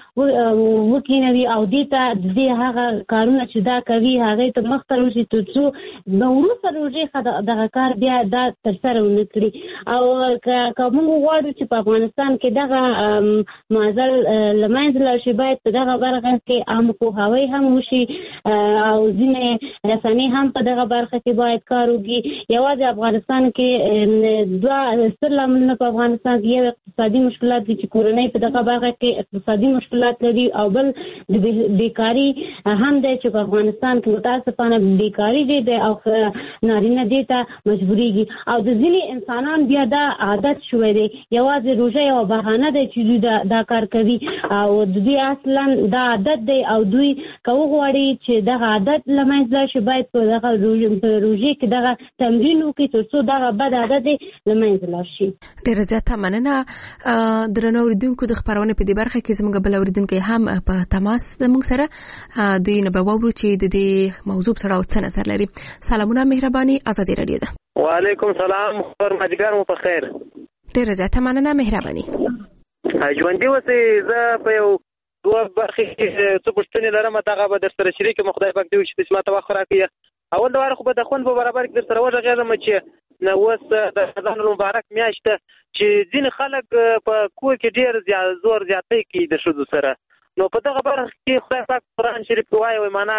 S5: وکینوي او دې ته دې هغه کارونه چې دا کوي هغې ته مخته روشي تر څو د وروسته روژې دغه کار بیا دا ترسره ونه کړي او که موږ غواړو چې په افغانستان کې دغه معضل له منځه لاړ شي باید په دغه برخه کې عامه پوهاوی هم وشي او ځینې رسنۍ هم په دغه برخه کې باید کار وکړي یوازې افغانستان کې دوه ستر لاملونه په افغانستان کې یو اقتصادي مشکلات دي چې کورنۍ په دغه برخه کې اقتصادي مشکلات لري او بل د بیکاري هم دی چې په افغانستان کې متاسفانه بیکاري دی او نارینه دې ته مجبورېږي او د ځینې انسانان بیا دا عادت شوی دی یوازې روژه یوه بهانه دی چې دوی دا کار کوي او د دوی اصلا دا عادت دی او دوی که وغواړي چې دغه عادت له منځه لاړ شي باید په دغه روژې کې دغه تمرین وکړي تر څو دغه بد عادت دی له منځه
S3: ډېره زیاته مننه درنو اوریدونکو د خپرونې په دې برخه کې زموږ بل اوریدونکي هم په تماس زموږ سره دوی نه به واورو چې د دې موضوع سره څه نظر لري سلامونه مهرباني ازادي رادیو ده
S8: وعلیکم سلام خورمجګر مو په خیر
S3: ډېره زیاته مننه مهرباني
S8: ژوندي اوسئ زه په یو دوه برخې کې څه پوښتنې لرم هغه به در سره شریکم خدای پاک دې وکړي چې ماته وخت راکړي اول د واره خو به د خوند په برابر کې در سره وغږېږم چې اوس د رمضان المبارک میاشت چې ځینې خلک په کور کې ډېر زور زیاتی کوي د ښځو سره نو په دغه برخه کې خدای پاک قرآن شریف کې وایي معنا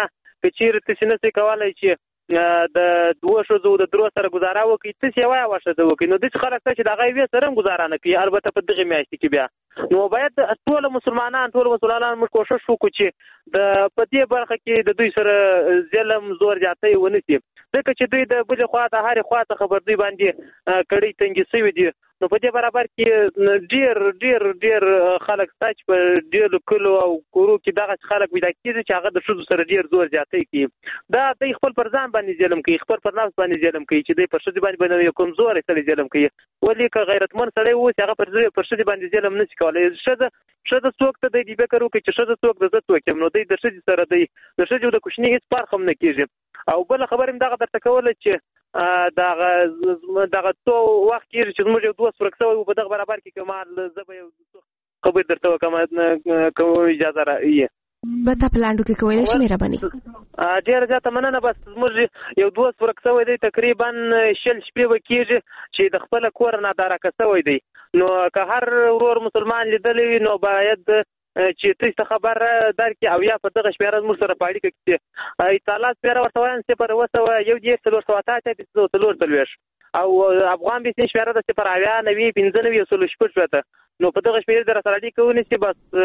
S8: که چیرې تاسې نشئ کولی چې د دوه ښځو د درو سره ګزاره وکړي تاسې یوه یوه ښځه وکړي نو داسې خلک شته چې د هغه یوې سره هم ګزاره نه کوي البته په دغې میاشتې کې بیا نو باید ټول مسلمانان موږ کوښښ وکړو چې په دې برخه کې د دوی سره ظلم زور زیاتی ونه شي ځکه چې دوی د بلې خوا د هرې خوا څخه پر دوی باندې کړۍ تنګې شوي دي نو په دې برابر کې ډېر ډېر ډېر خلک شته چې په ډېرو کلو او کورو کې دغه خلک پیدا کېږي چې هغه د ښځو سره ډېر زور زیاتی کوي دا دوی خپل پر ځان باندې ظلم کوي خپل پر نفس باندې ظلم کوي چې دوی پر ښځې باندې یو کمزوری سړی ظلم کوي ولې که غیرتمند سړی اوسي هغه پر ښځې باندې ظلم نشي کولی ښځه څوک ته دی فکر وکړي چې ښځه څوک د زه څوک یم نو دوی د ښځې سره دی د ښځې او د کوچني هېڅ فرق هم نه کېږي او بله خبره مې دغه درته کوله چې دغه څو وخت کېږي چې زموږ یو دوست ورک شوی و په دغه برابر کې که زه به یو خبرې درته وکړم که اجازه راوي
S3: به تا په لاندو کې کولی شي مهرباني
S8: ډېره زیاته مننه بس زموږ یو دوست ورک شوی دی تقریبا 6 شپې به کېږي چې د خپله کوره نادارکه شوی دی نو که هر ورور مسلمان لیدلی وي نو باید چې تاسو ته خبر درکړي او یا په دغه شمیره زموږ سره په اړیکه کې اطلاعات شمیره ورته وایم 0 او افغان بیسین شمیره د 0 نو په دغه شمیره در سره اړیکه ونیسي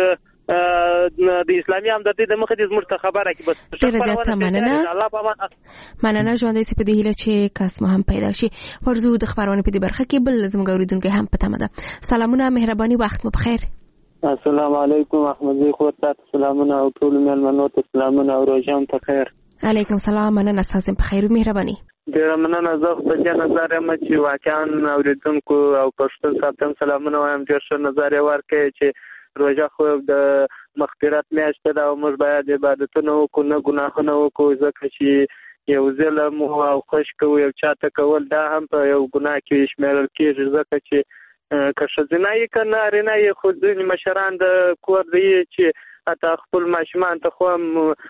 S8: بس د اسلامي همدردي د مخې د زموږ ته خبره کړي بس
S3: ډېره زیاته مننه ژوندی سي په دې هیله چې کس مو هم پیدا شي ورزو د خبرونه په دې برخه کې بل زموږ اوریدونکو هم په تمه ده سلامونه مهرباني وخت مو بخیر
S9: السلام علیکم احمد زی خو تاسو سلامونه او ټول مېلمنو ته سلامونه او روزام په خیر
S3: علیکم السلام مننه تاسو په خیر مهرباني
S9: ډېر مننه زه په دې نظر یم چې واقعا اوریدونکو او پښتون صاحب سلامونه وایم ډېر ښه نظر ورکړي چې روزه خو د مغفرت میاشت ده او موږ باید عبادتونه وکړو نه ګناهونه وکړو ځکه چې یو ظلم او خوش کوو یو چاته کول دا هم په یو ګناه کې شمیرل کېږي ځکه چې که ښځینه یې که نارینه یې خو ځینې مشران د کور دی چې حتی خپل ماشومان ته خو هم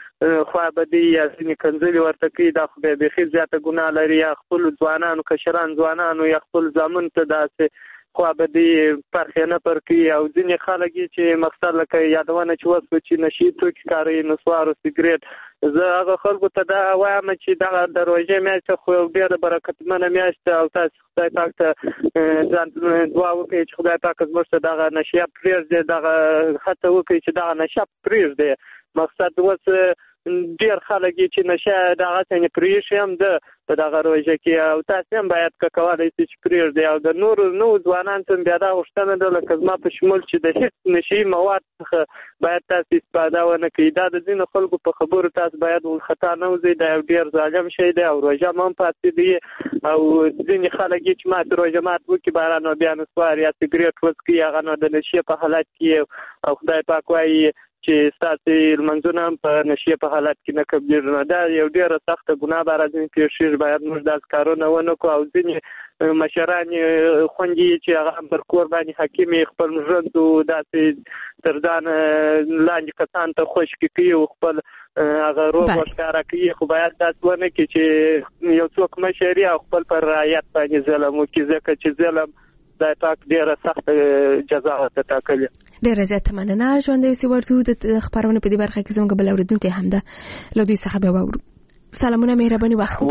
S9: خوابدي یا ځینې کنځلې ورته کوي دا خو بیا بیخي زیاته ګناه لري یا خپلو ځوانانو کشران ځوانانو یا خپل زامن ته داسې خوابدي پرخې نه پر کوي او ځینې خلک چې مقصد لکه یادونه چې وسو چې نشي توکي کاروي نسوار او سګرټ زه هغه خلکو ته دا وایم چې دغه د روژې میاشت خو ډېره برکتمنه میاشت او تاسو خدای پاک ته ځان دعا وکړئ چې خدای پاک زموږ ته دغه نشه پرېږدي دغه هڅه وکړي چې دغه نشه پرېږدي مقصد اوس ډېر خلک چې نشه دغه څنګه پرېښي هم ده په دغه روژه کې او تاسو هم باید که کولی شئ چې پرېږدئ او د نورو ځوانانو ته بیا دا غوښتنه ده لکه زما په شمول چې د هېڅ نشي مواد څخه باید تاسو استفاده ونه کړئ دا د ځینو خلکو په خبرو تاسو باید خطا نه وځئ دا یو ډېر ظالم شی دی او روژه هم پاتې دی او ځینې خلک چې مات روژه مات وکړي بهر نو بیا نسوار یا سګرېټ وڅکي هغه نو د نشې په حالت کې او خدای پاک وایي چې ستاسو لمنځونه هم په نشې په حالت کې نه قبلېږي نو دا یو ډېره سخته ګناه به راځي پېښېږي باید موږ داسې کارونه ونه کړو او ځینې مشران خوندي چې هغه پر کور باندې حاکم خپل ژوند داسې تر ځان لاندې کسان ته خوشکې کوي او خپل هغه روغ ورښکاره کوي خو باید داسې ونه کړي چې یو څوک مشر او خپل پر رعیت باندې ظلم وکړي ځکه چې ظلم دا تاک ډیره سخت جزا ته ټاکلې
S3: ډیره زیاته مننه ژوندی سي ورزو د خبرونه په دې برخه کې زموږ بل اوریدونکو هم ده له دوی څخه به واورو سلامونه مهرباني وخت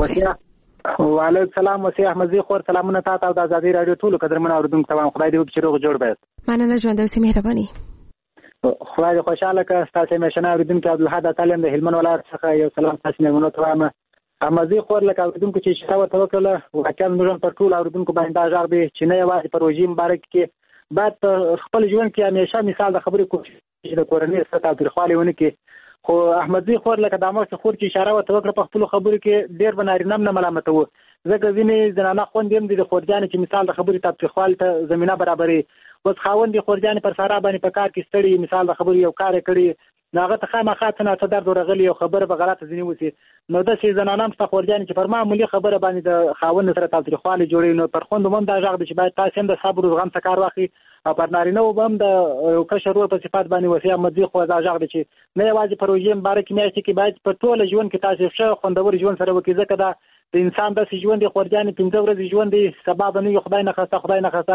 S10: وعلیکم السلام وسی احمد زی خور سلامونه تاسو د ازادي رادیو ټول قدرمن اوریدونکو ته خدای دې وکړي روغ جوړ به
S3: مننه ژوندی سي مهرباني
S10: خدای دې خوشاله کړه تاسو مشنه اوریدونکو عبدالحد تعلیم د هلمند ولایت څخه یو سلام تاسو مېلمنو ته وایم امازي خور لکه اوریدونکو چې شته ورته وکړه واقعا موږ پر ټول اوریدونکو باندې دا ژغ دی چې نه یوازې په روژې مبارک کې باید خپل ژوند کې همیشه مثال د خبرې کوشش چې د کورنۍ سره تاوتریخوالی ونه کړي خو احمدزي خور لکه د مخکې خور چې اشاره ورته وکړه په خپلو خبرو کې ډېر به نارینه هم نه ملامتوو ځکه ځینې زنانه خوندې هم دي د خورجانې چې مثال د خبرې تاوتریخوالي ته زمینه برابرې اوس خاوند یې خورجانې پر سارا باندې په کار کې ستړي مثال د خبرې یو کار یې کړي نو هغه ته خامخا څه نه څه درد ورغلي او خبره به غلطه ځینې وسي نو داسې زنانه هم شته خورجانې چې پر معمولي خبره باندې د خاوند سره تاوتریخوالی جوړوي نو پر خویندو هم دا غږ دی چې باید تاسې هم د صبر او زغم څخه کار واخلي او پر نارینهو به هم د یو کشر ورور په صفت باندې وصي احمدزي خو دا غږ دی چې نه یوازې په روژې مبارکې میاشتې کې باید په ټوله ژوند کې تاسې ښه خوندور ژوند سره وکړي ځکه دا د انسان داسې ژوند دی خورجانې 15 ورځې ژوند دی سبا به نه وي خدای نخواسته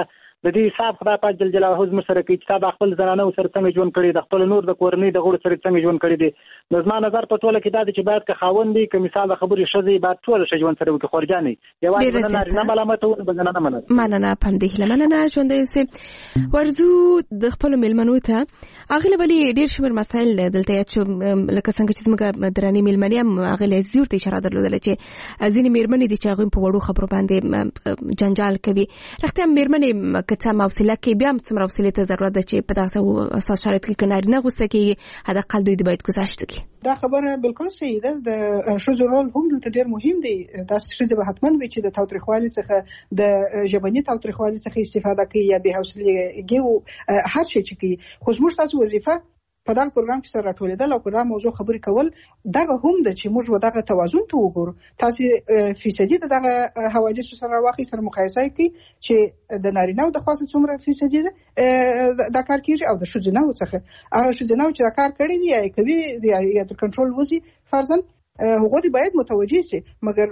S10: د دې حساب خدای پاک جل جلاله زموږ سره کوي چې تا خپل زنانه سره څنګه ژوند کړی د خپل نور د کورنۍ د غړو سره څنګه ژوند کړی دی نو زما نظر په ټوله کې دا دی چې باید که خاوند دی که مثال د خبرې ښځې باید ټول ښه ژوند سره وکړي خورجانې یوازې نارینه ملامتونه به زنانه
S3: مننه په همدې هیله مننه ژوندی اوسئ ورځو د خپلو مېلمنو ته هغې ولې ډېر شمېر مسایل دلته یاد شو لکه څنګه چې زموږ درنې مېلمنې هم هغې زیور ته اشاره درلودله چې ځینې مېرمنې دي چې هغوی په وړو خبرو باندې جنجال کوي رښتیا هم مېرمنې که څه هم حوصله کوي بیا هم څومره حوصلې ته ضرورت ده چې په دغسې اساس شرایطو کې که نارینه غوسه کېږي حداقل دوی باید ګذشت وکړي
S4: دا خبره بالکل صحیح ده د ښځو رول هم دلته ډېر مهم دی داسې ښځې به حتما وي چې د تاوتریخوالي څخه د ژبني تاوتریخوالي څخه استفاده کوي یا بې حوصلګي هر شی چې کوي خو زموږ تاسو وظیفه په دغه پروګرام کې سره راټولېدل او په دغه موضوع خبرې کول دغه هم ده چې موږ دغه توازن ته وګورو تاسو فیصدي دغه حوادثو سره واقعي سره مقایسه کوي چې د نارینه او د خاصه څومره فیصدي دا کار کیږي او د ښځینه څخه هغه ښځینه چې دا کار کړی دی یا کوي یا تر کنټرول وځي فرضاً هغه دی باید متوجه شي مګر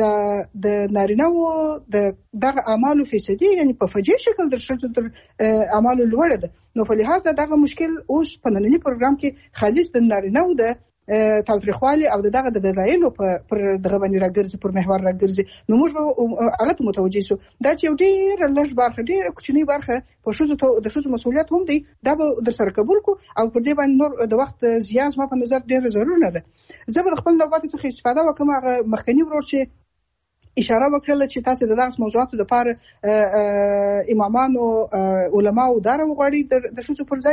S4: د نارینه او دغه اعمالو فیصدي یعنی په فجیع شکل در ښځو تر اعمالو لوړ ده نو په لحاظ دغه مشکل اوس په نننی پروګرام کې خالص د نارینه او د تاوتریخوالي او دغه د دلایلو پر دغه باندې راګرځي پر محور راګرځي نو موږ به هغه ته متوجه شو دا چې یو ډېر لږ برخه ډېر کوچنی برخه په ښځو د ښځو مسؤلیت هم دی دا به در سره قبول کو او پر دې باندې نور د وخت زیات ما په نظر ډېر ضرور نه ده زه به خپل نوبت څخه استفاده وکم هغه مخکنی ورور چې اشاره وکړه چې تاسو د دغه موضوعاتو لپاره امامانو علماو دار وغواړي د شوڅو پر ځای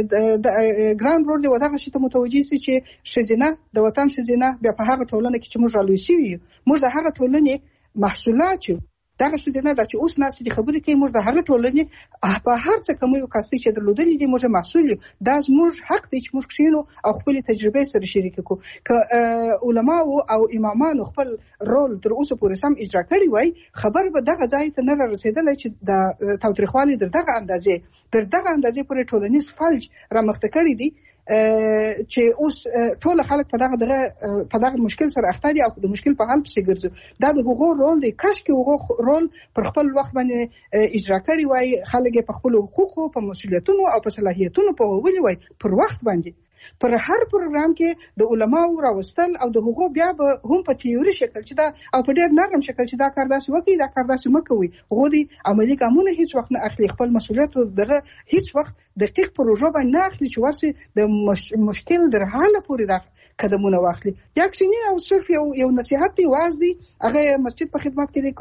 S4: د ګران رول دی ودغه شته متوجي سي چې شزینه د وطن شزینه بیا په هغه ټولنه کې چې موږ رالوي شي موږ د هغه ټولنې محصولات یو دغه شزینه د چې اوس ناس دي خبرې کوي موږ د هغه ټولنې په هر څه کوم یو کاستي چې درلودلې دي موږ محصول دا موږ حق دی چې موږ کښینو او خپل تجربه سره شریک کو ک علما او امامان خپل رول تر اوسه پورې سم اجرا کړی وای خبر به دغه ځای ته نه رسیدل چې د تاوتریخوالي دغه اندازې پورې ټولنیز فلج را مخته کړی دي چې اوس ټول خلک په دغه مشکل سره اخته دي او د مشکل په حل پسې ګرځي دا د حقوق رول دی کاش کې حقوق رول پر خپل وخت باندې اجرا کړی وای خلک په خپل حقوقو په مسؤلیتونو او په صلاحیتونو په وولي وای پر وخت باندې پر هر پروګرام کې د علماو راوستل او د حقوق بیا به هم په تیوري شکل چې دا او په ډېر نرم شکل چې دا کار داسې وکړي دا کار داسې مکوي غوډي عملی ګامونه هیڅ وخت نه اخلي خپل مسؤلیت دغه هیڅ وخت دقیق پروژه باندې نه اخلي چې ورسي د مشکل در حاله پورې دا قدمونه واخلي یکشنی او صرف یو نصيحت دی واز دی هغه مسجد په خدمت کې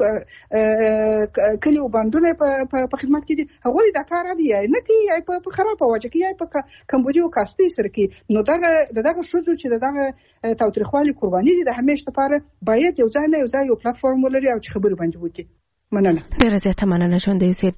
S4: دی کلی وباندونه په خدمت کې دي هغه دا کار دی نه کوي په خراب واجه کوي په کمبودیو کاستي سره کې نو دغه شوزو چې دغه تاوتریخوالي قرباني دي د همیشه لپاره باید یو ځای یو پلیټفارم ولري او چې خبرې باندې وکړي مننه
S3: ډیره زیاته مننه ژوندی اوسئ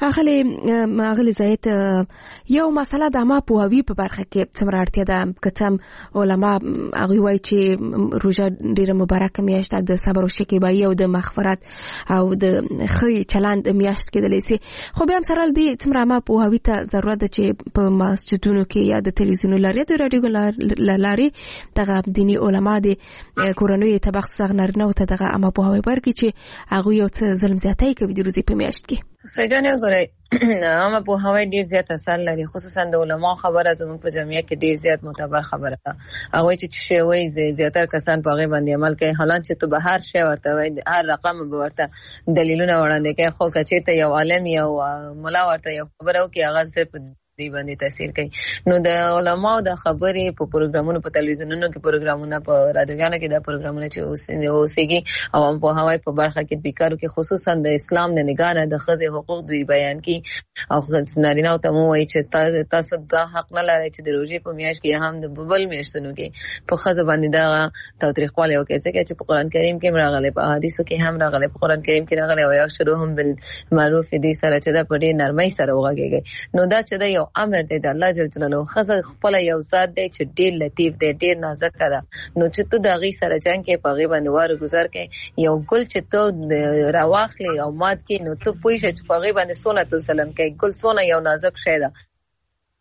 S3: اغلی زاید یو مسله د عامه پوهاوي په برخه کې څومره اړتیا ده که څه علما هغوی وایي چې روژه ډیره مبارکه میاشت ده د صبر او شکیبایي او د مغفرت او د ښه چلند میاشت کېدلی سي خو بیا هم سره له دې څومره عامه پوهاوي ته ضرورت ده چې په مسجدونو کې یا د تلویزیونو لارې یا د راډیو له لارې دغه دیني علما د کورنیو ته بخصوص نارینه‌و ته دغه عامه پوهاوی ورکړي چې هغوی یو څه ظلم زیاتای کوي د روزي په میاشت کې
S2: سجانه غوړی عامه پوهاوی ډیر زیات اثر لري خصوصا د علماء خبره زموږ په جامعه کې ډیر زیات معتبر خبره ده هغه چې شی وایي زیاتره کسان په هغه باندې عمل کوي حالان چې ته به هر شی ورته وایي هر رقم به ورته دلیلونه وړاندې کوي خو کچې ته یو عالم یو مولا ورته یو خبره وکي هغه صرف دی باندې تاثیر کوي نو د علماء د خبرې په پروګرامونو په تلویزیونونو کې پروګرامونه په رادیوګانو کې د پروګرامونه چې اوسېږي او په هواي په برخه کې بیکارو کې خصوصا د اسلام د نگاه د ښځې حقوق دوی بیان کی او نارینه ته مو وایي چې تاسو دا حق نه لرئ چې د روزي په میاشت کې هم د بل میاشتونو کې په ښځه باندې دا تاوتریخوالی وکړي چې په قران کریم کې راغلي په حدیثو کې هم راغلي په قران کریم کې راغلي او یو شروهم بالمعروف دي سره چې دا په ډېر نرمۍ سره وغږیږي نو دا چې دا یو امر دی د الله جل جلاله خزه خپل یو ذات دی چې ډیر لطیف دی ډیر نازک ده نو چې ته د غي سره جنگ کې په غي باندې واره گزار کې یو ګل چې ته راواخلې او مات کې نو ته پوه شې چې په غي باندې سونه ته سلام کوي ګل سونه یو نازک شی ده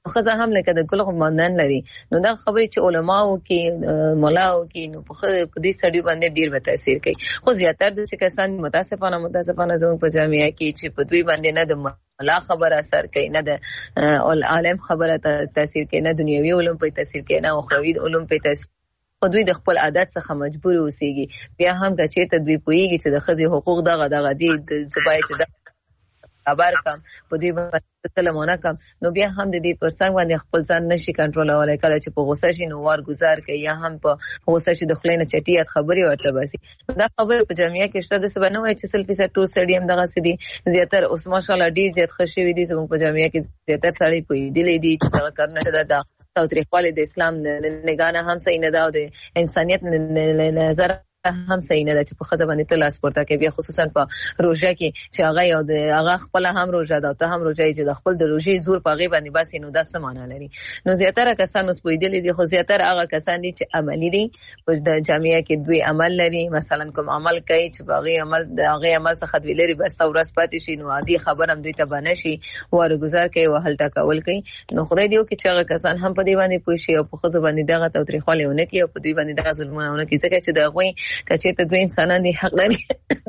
S2: خزه هم لکه د ګل غمندن لري نو دا خبرې چې علماو کې مولاو کې نو په دې سړي باندې ډیر به تاثیر کوي خو زیاتره د کسان متاسفانه زموږ په جامعه کې چې په دوی باندې نه د ملا خبره اثر کوي نه د عالم خبره تاثیر کوي نه دنیوي علوم په تاثیر کوي نه اخروی علوم په تاثیر خو دوی د خپل عادت څخه مجبور اوسېږي بیا هم که چېرته دوی پوهېږي چې د ښځې حقوق دغه دي زه باید چې خبر کم په دوی باندې سلامونه کم نو بیا هم د دې ترڅنګ باندې خپل ځان نشي کنټرولولای کله چې په غوسه شي نو وار گزار کوي یا هم په غوسه شي د خلې نه چټیات خبري ورته باسي دا خبره په جامعه کې شته د څه نه وای چې 100% ټول سړي هم دغه سدي زیاتره اوس ماشاءالله ډیر زیات خوشي وي دي زموږ په جامعه کې زیاتره سړي په دې لیدي چې دا کارونه ده تاریخوالي د اسلام نگانه هم صحیح نه ده او د انسانيت نظر هم صحیح نه ده چې په خزه باندې تل اسپورته کې بیا خصوصا په روژه کې چې هغه یو د هغه خپل هم روژه ده ته هم روژه چې د خپل د روژې زور په غي باندې بس نو د سمانه لري نو زیاتره کسان اوس پویدلې دي خو زیاتره هغه کسان دي چې عملی دي په د جامعه کې دوی عمل لري مثلا کوم عمل کوي چې باغی عمل د هغه عمل څخه دوی لري بس ورځ پاتې شي نو عادي خبر هم دوی ته باندې شي ورګزار کوي وهل ټاکول کوي نو خدای دې وکړي چې هغه کسان هم په دې باندې پوه شي او په خزه باندې دغه توتریخواله کوي او په دوی باندې دغه ظلمونه کوي ځکه چې دغه کچې ته دوی انسانان دي حق لري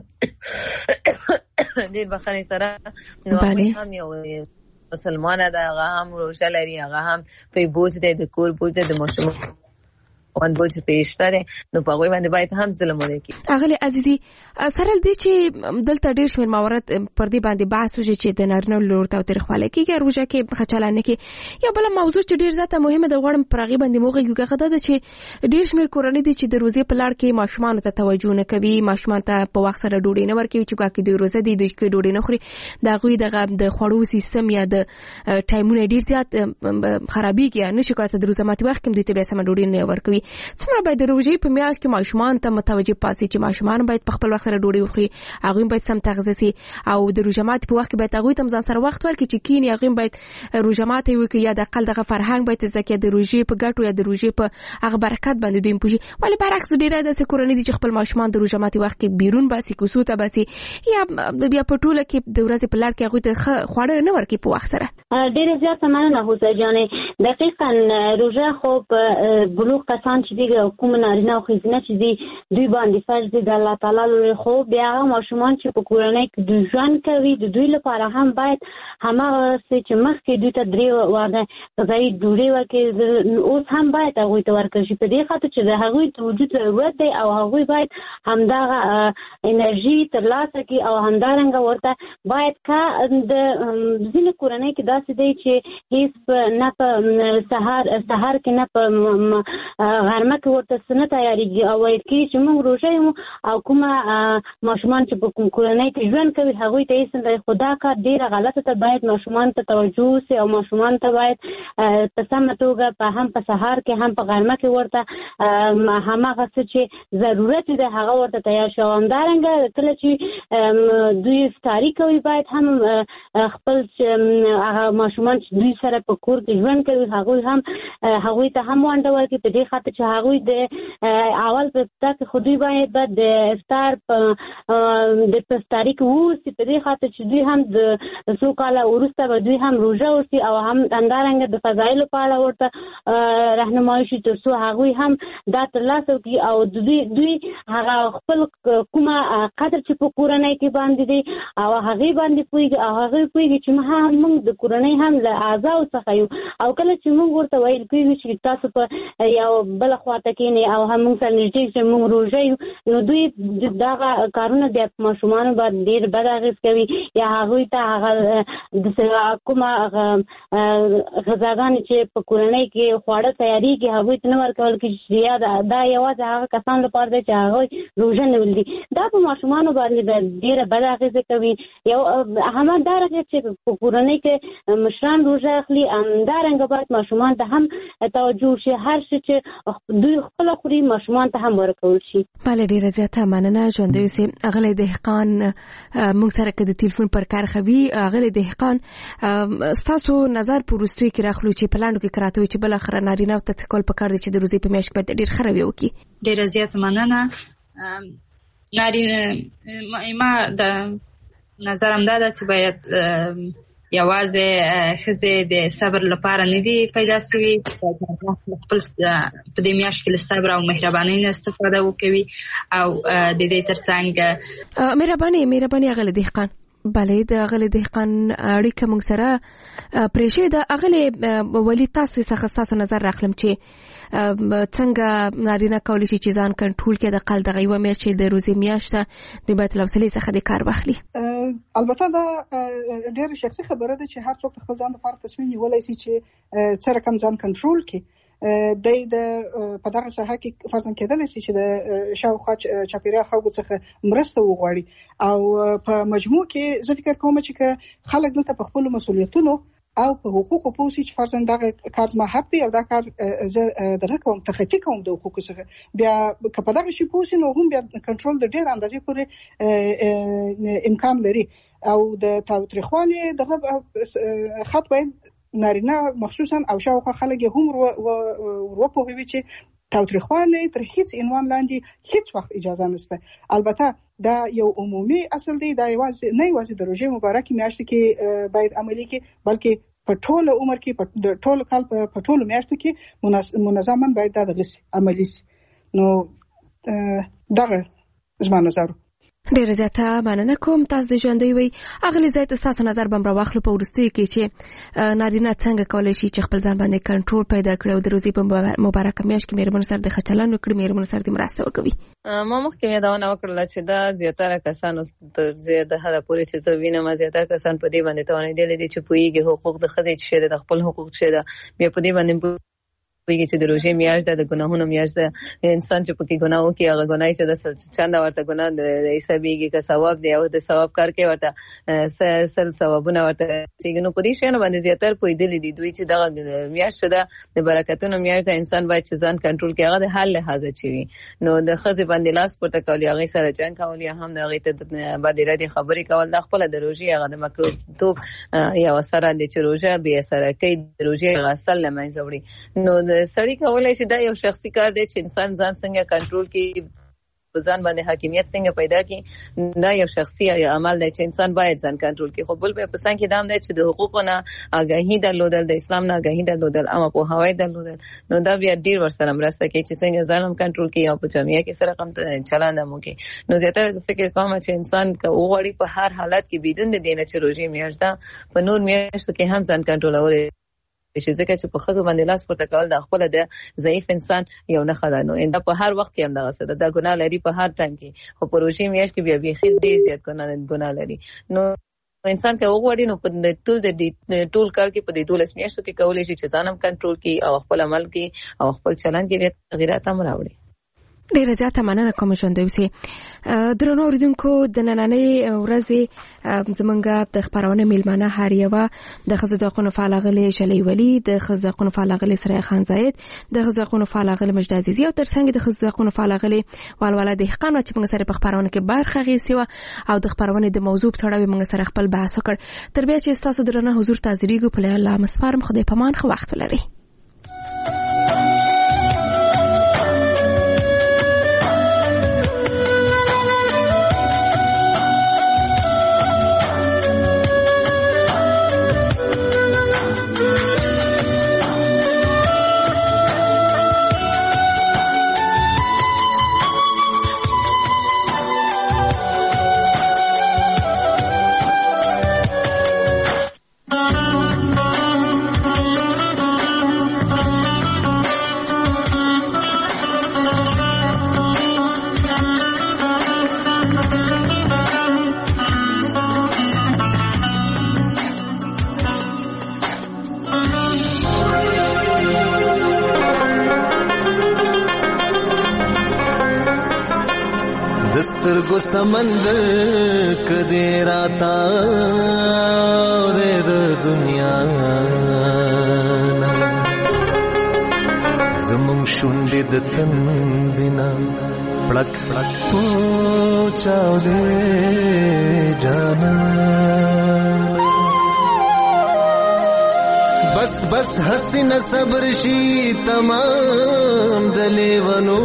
S2: ډیر بخښنې سره نو هم یو مسلمانه ده هغه هم روژه لري هغه هم په بوج دی د کور بوج دی د ماشوم وان بوج پېشته ده نو په غوي باندې باید هم ظلم وکړي
S3: اغلی عزیزي سره دې چې دلته ډیر شمیر موارد پر دې باندې بحث وشي چې د نارینه لور ته تاریخواله کېږي روژه کې خچلانه کې یا بل موضوع چې ډیر زیاته مهمه ده غواړم پر غي باندې موږ یو غږ ده چې ډیر شمیر کورنۍ دي چې د روزي په لړ کې ماشومان ته توجه نه کوي ماشومان ته په وخت سره ډوډۍ نه ورکوي چې کوکې د روزه دي د ډوډۍ نه خوري دا غوي د خوړو سیستم یا د ټایمونه ډیر زیات خرابېږي نشي کوته د روزه ماتي وخت کې دوی ته به سم ډوډۍ نه ورکوي څومره باید د روژې په میاشت کې ماشومان ته متوجه پاتې چې ماشومان باید په خپل وخت سره ډوډۍ وخوري هغه باید سم تغذیه شي او د روژه ماتي په وخت کې باید هغه تم ځان سره وخت ورکړي چې کینی هغه باید روژه ماتي وکړي یا د اقل دغه فرهنګ باید زکه د روژې په ګټو یا د روژې په هغه برکت باندې دوی پوجي ولی برعکس ډیره د کورنۍ دي چې خپل ماشومان د روژه ماتي وخت کې بیرون باسي کوسوته باسي یا بیا په ټوله کې د ورځې په لړ کې هغه ته خوړه نه ورکړي په وخت سره
S5: ډیره زیاته مننه حسین جانې دقیقاً روژه خو بلوغ کسان چې دي کوم نارینه او ښځینه چې دي دوی باندې فرض دي د الله تعالی لوري خو بیا هغه ماشومان چې په کورنۍ کې د ژوند کوي د دوی لپاره هم باید هماغه چې مخکې دوی ته درې واده غذایي ډوډۍ ورکړي اوس هم باید هغوی ته ورکړل شي په دې خاطر چې د هغوی د وجود ضرورت دی او هغوی باید همدغه انرژي ترلاسه کړي او همدارنګه ورته باید که د ځینې کورنۍ کې داسې دی چې هیڅ نه په سهار کې نه په غرمه کې ورته نه تیاریږي او وایي چې موږ روژه یو او کومه ماشومان چې په کورنۍ کې ژوند کوي هغوی ته هیڅ نه خو دا کار ډېره غلطه ده باید ماشومان ته توجه وسي او ماشومان ته باید په سمه توګه هم په سهار کې هم په غرمه کې ورته هماغه څه چې ضرورت دی هغه ورته تیار شي او همدارنګه کله چې دوی افطاري کوي باید هم خپل هغه ماشومان چې دوی سره په کور کې ژوند کوي هغوی ته هم ونډه ورکړي په دې خاطر چې هغوی د اول په ابتدا کې خو دوی باید د افطار د افطاري کې ووسي په دې خاطر چې دوی هم د څو کاله وروسته به دوی هم روژه وسي او هم همدارنګه د فضایلو په اړه ورته رهنمایي شي تر څو هغوی هم دا ترلاسه کړي او دوی هغه خپل کومه قدر چې په کورنۍ کې باندې دی او هغې باندې پوهېږي او هغې پوهېږي چې موږ د کورنۍ هم له اعضاو څخه یو او کله چې موږ ورته ویل کېږي چې تاسو په یو بله خواته کښېنئ او هم موږ سره نږدې چې موږ روژه یو نو دوی دغه کارونه بیا په ماشومانو باندې ډېر بد اغېز کوي یا هغوی ته هغه کومه غذاګانې چې په کورنۍ کې خواړه تیارېږي هغوی ته نه ورکول کېږي یا دا یوازې هغه کسانو لپاره دی چې هغوی روژه نیولي دي دا په ماشومانو باندې ډېره بد اغېزه کوي یو همدارنګه چې په کورنۍ کې مشران روژه اخلي همدارنګه باید ماشومان ته هم توجه شي هر شي چې دوی خپل خوري ماشومان ته هم ورکول شي
S3: بله ډیره زیاته مننه ژوندۍ اوسئ اغلی دهقان موږ سره که د تلیفون پر کار خوي اغلی دهقان ستاسو نظر په وروستیو کې راخلو چې په لاندو کې کراته وي چې بالاخره نارینه ته څه کول پکار دی چې د روزې په میاشت کې باید ډېر ښه رویه وکړي
S1: ډیره زیاته مننه نارینه ما د نظرم دا ده چې باید یوازې ښځې د صبر لپاره نه دي پیدا شوي، خپل په دې میاشت کې له صبر او مهربانۍ نه استفاده وکوي او د دې ترڅنګ
S3: مهرباني اغلی دهقان بله د اغلی دهقان اړیکه موږ سره پرېښې ده. اغلی ولی تاسو څخه تاسو نظر راخلم چې څنګه نارینه کولی شي چې ځان کنټرول کړي د قل دغه یوه میاشت چې د روزې میاشت د بیت الحوصلې څخه د کار واخلي؟
S4: البته دا ډېره شخصي خبره ده چې هر څوک خپل ځان لپاره تصمیم نیولی شي چې څه رقم ځان کنټرول کړي. د په دغه ساحه کې فرضاً کېدلی شي چې د شاوخوا چاپېریال خلکو څخه مرسته وغواړي او په مجموع کې زه فکر کوم چې خلک دلته په خپلو مسؤلیتونو او په حقوقو پوه شي چې فرضاً دغه کار زما حق دی او دا کار زه دغه کوم تخطي کوم د حقوقو څخه، بیا که په دغه شي پوه شي نو هم بیا کنټرول د ډېر اندازې پورې امکان لري. او د تاوتریخوالي دغه خط باید نارینه مخصوصا او شاوخوا خلک هم وپوهوي چې تاوتریخوالی تر هیڅ عنوان لاندې هیڅ وخت اجازه نشته. البته دا یو عمومي اصل دی، دا نه یوازې د روژې مبارکې میاشتې کې باید عملي کې بلکې په ټول عمر کې په ټول کال په ټول میاشتو کې منظما باید دا دغه عملي شي. نو دغه زما نظر.
S3: ډیره زیاته مننه کوم. تاسو د ژوندۍ وي اغلی زیات تاسو نظر بم راوخلو په ورستیو کې چې نارینه څنګه کولای شي چې خپل ځان باندې کنټرول پیدا کړي او د روزي په مبارکه میاشت کې میرمن سره د خچلان وکړي، میرمن سره د مرسته وکوي.
S2: ما مخکې یادونه وکړه چې دا زیاتره کسانو تر زیاته حد پورې چې زه وینم زیاتره کسان په دې باندې توانیدل دي چې پوهیږي حقوق د ښځې چې د خپل حقوق چې دا بیا په دې باندې ویږي چې د روزې میاشت د ګناهونو میاشت ده. انسان چې پکې ګناه وکړي هغه ګناه چې د چنده ورته ګناه د حسابيږي که ثواب دی او د ثواب کار کې ورته سل ثوابونه ورته کېږي. نو په دې شی نه باندې زیاتره پوهېدلي دي دوی چې دغه میاشت ده د برکتونو میاشت ده، انسان باید چې ځان کنټرول کړي، هغه د حل لحاظه چې وي. نو د ښځې باندې لاس پورته کول، هغې سره جنګ کول یا هم د هغې ته بدې ردې خبرې کول دا خپله د روژې هغه د مکروهتوب یو اثر دی چې روژه بې اثره کوي، د روژې هغه اصل له منځه وړي. نو سړی کولای شي دا یو شخصي کار دی چې انسان ځان څنګه کنټرول کړي، په ځان باندې حاکمیت څنګه پیدا کړي، دا یو شخصي عمل دی چې انسان باید ځان کنټرول کړي. خو بل په څنګه کې دام دی چې د حقوقو نه آگاهی درلودل، د اسلام نه آگاهی درلودل، اما په هوای درلودل، نو دا بیا ډیر ورسره مرسته کوي چې څنګه ځان کنټرول کړي او په جامعه کې سره کم چلند مو کوي. نو زیاتره فکر کوم چې انسان که وغواړي په هر حالت کې بدون د دینه چې روزي میاشت ده په نور میاشتو کې هم ځان کنټرولول شي، ځکه چې په خزو باندې لاس پورته کول د خپل د ضعیف انسان یو نه خدای. نو انده په هر وخت کې هم دغه څه د ګناه لري په هر ټایم کې، خو په روزي میاشت کې بیا بيخي ډیر زیات ګناه لري. نو انسان که وغواړي نو په ټول کال کې په دې 12 میاشتو کې کولای شي چې ځانم کنټرول کړي او خپل عمل کې او خپل چلند کې تغیرات هم راوړي.
S3: ډیره زیاته مننه کوم ژوندۍ اوسئ. درنو اوریدونکو د نننۍ ورځې زمونږ د خبرونه میلمانه هر یوه د ښځو د حقوقو فعال غلي شلی ولی، د ښځو د حقوقو فعال غلي سره خان زاید، د ښځو د حقوقو فعال غلي مجد عزیزی او ترڅنګ د ښځو د حقوقو فعال غلي والواله دهقان چې موږ سره په خبرونه کې برخه اخیستې وه او د خبرونه د موضوع په اړه موږ سره خپل بحث وکړ. تر بیا چې تاسو درنه حضور تازریږو په الله مسپارم. خدای پامان، خو وخت ولري.
S11: سترګو سمندر کدی راتا د دنیا زمون شونډې د تندنا پړک پړک پوچاو دې جانا بس بس حسین صبر شي تمام دلیونو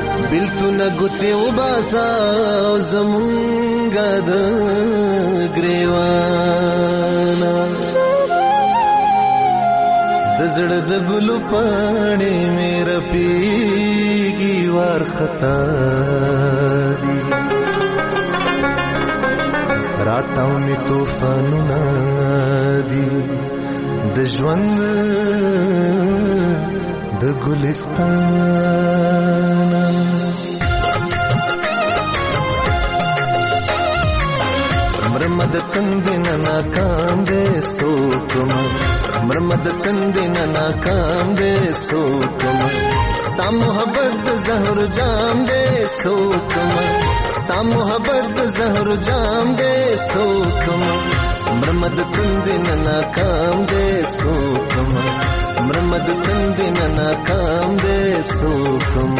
S11: بلتو نگوتی و باسا زمونگا دا گری لیوانا دزړه د ګلو پاڼې مې رپیږي وارخطا دي راتاونې طوفانونه دي د ژوند د ګلستان مرمد تندن ناکام دے سوکم مرمد تندن ناکام دے سوکم ستا محبت زہر جام دے سوکم ستا محبت زہر جام دے سوکم مرمد تندن ناکام دے سوکم مرمد تندن ناکام دے سوکم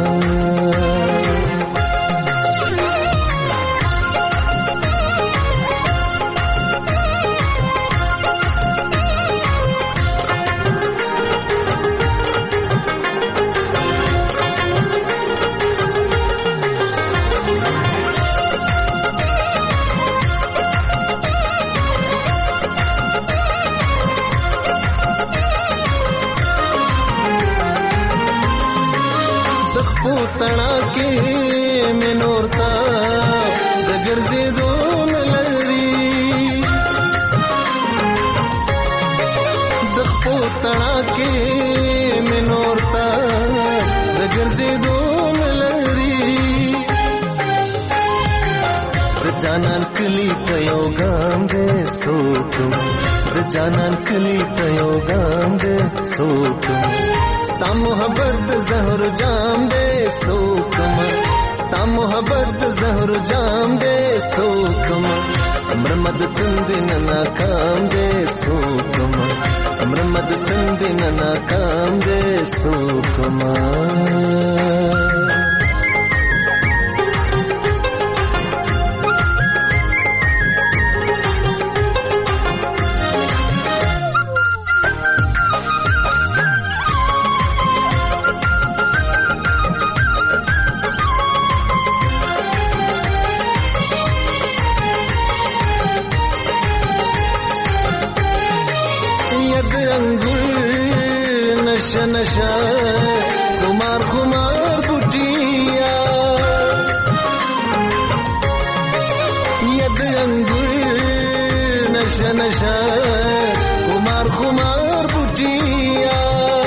S11: تنا کې منورتا د ګرځېدو نه لري د خپو تنا کې منورتا د ګرځېدو نه لري د جانان کلی ته یو ګام دې سوکم د جانان کلی ته یو ګام دې سوکم ستا محبت زہر جام دے سوکم ستا محبت زہر جام دے سوکم مرمد تندن ناکام دے سوکم مرمد تندن ناکام دے سوکم नशा नशा खुमार खुमार बुटिया यद अंगुर नशा नशा खुमार खुमार बुटिया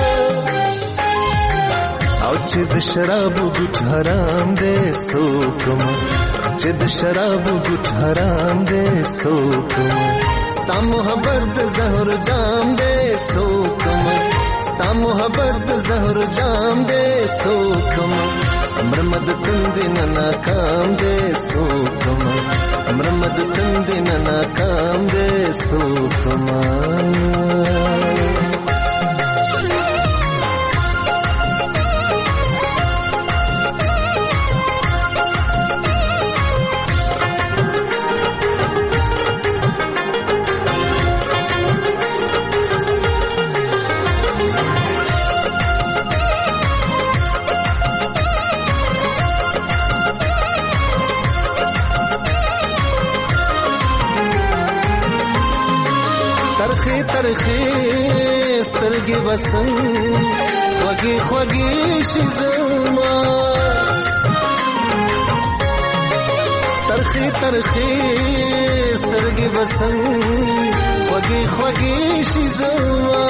S11: او چې د شراب ګټ حرام دې سوکم چې د شراب ګټ حرام دې سوکم ستا محبت زهر جام دے سوکم ستا محبت زهر جام دے سوکم مرمد تندن ناکام دے سوکم مرمد تندن ناکام دے سوکم ترخی سترګې بسن خوږې خوږې شي زما ترخی سترګې بسن خوږې خوږې شي زما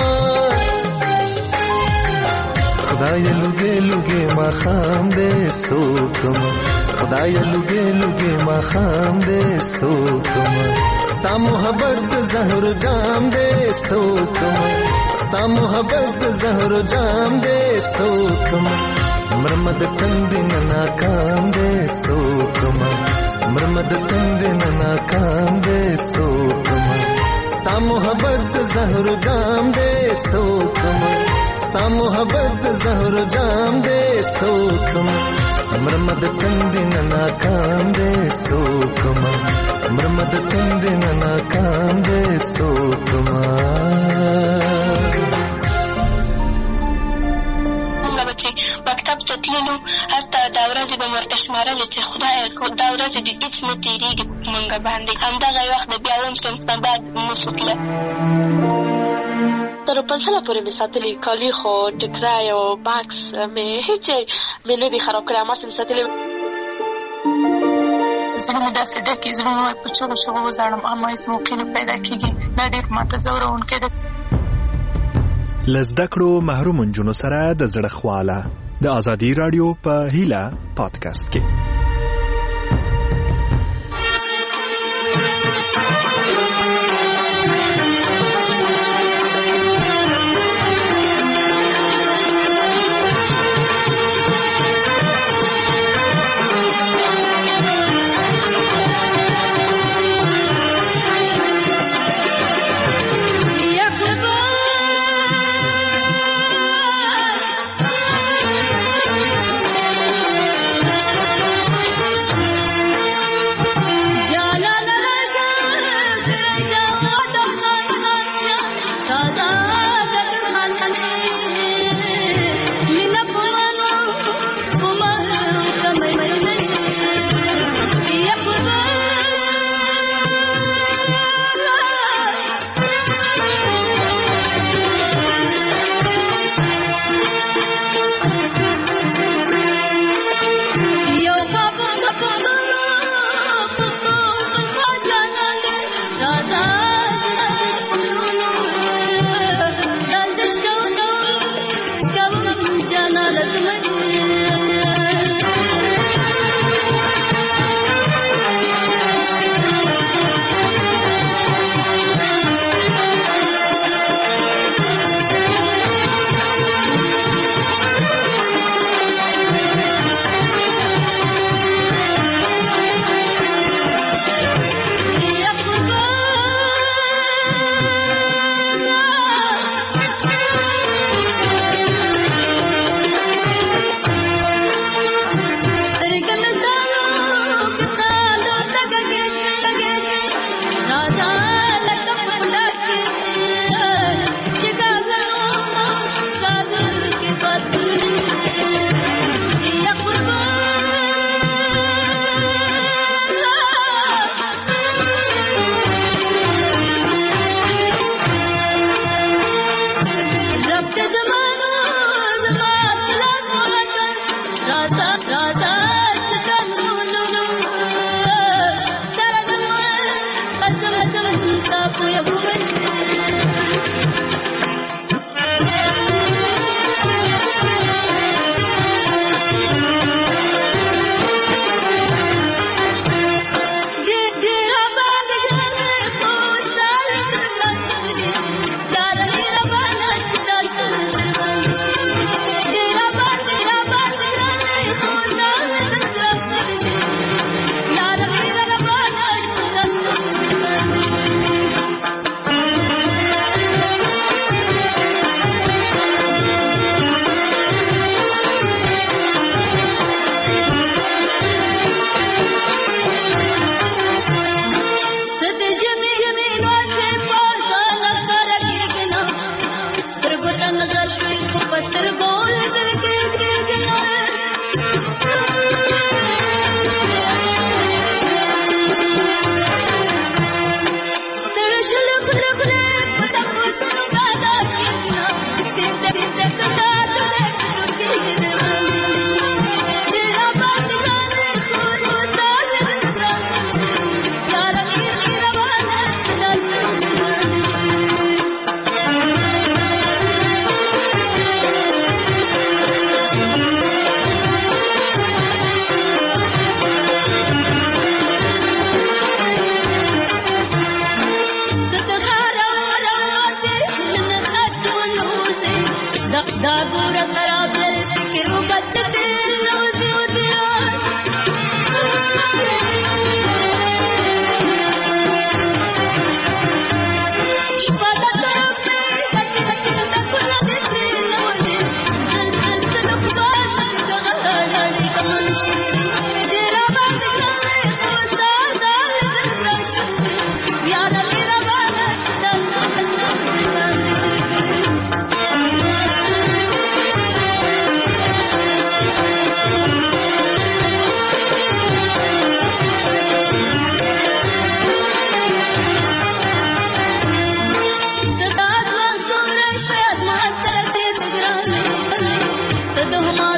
S11: خدای لوګې لوګې ما خام دې سوکم خدای لوګې لوګې ما خام دې سوکم ستا محبت زہر جام دے سوکم ستا محبت زہر جام دے سوکم مرمد تندن ناکام دے سوکم مرمد تندن ناکام دے سوکم ستا محبت زہر جام دے سوکم ستا محبت زہر جام دے سوکم مرمد تندن ناکام دے سوکم مرمد تندن ناکام دے سوکم
S12: مکتب ته تللو هلته دا ورځې به ورته شمارلې چې خدایه دا ورځې دې هېڅ نه تېرېږي مونږ باندې همدغه وخت د بیا هم صنف نه بعد مسوتله
S13: تر پنځله پورې مې ساتلي کالي خو ټکری او بکس مې هېڅ مې نه دي خراب کړی هماسې مې ساتلي
S14: زړه مې داسې ډکې زړه مې په چغو چغو وزاړم اما هېڅ موقع نه پیدا کېږي دا ډېر ماته ځوروونکی ده
S15: له زده کړو محروم نجونو سره د زړه خواله د ازادي راډیو په هیله پادکاسټ کې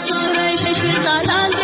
S16: څومره ششوي کالان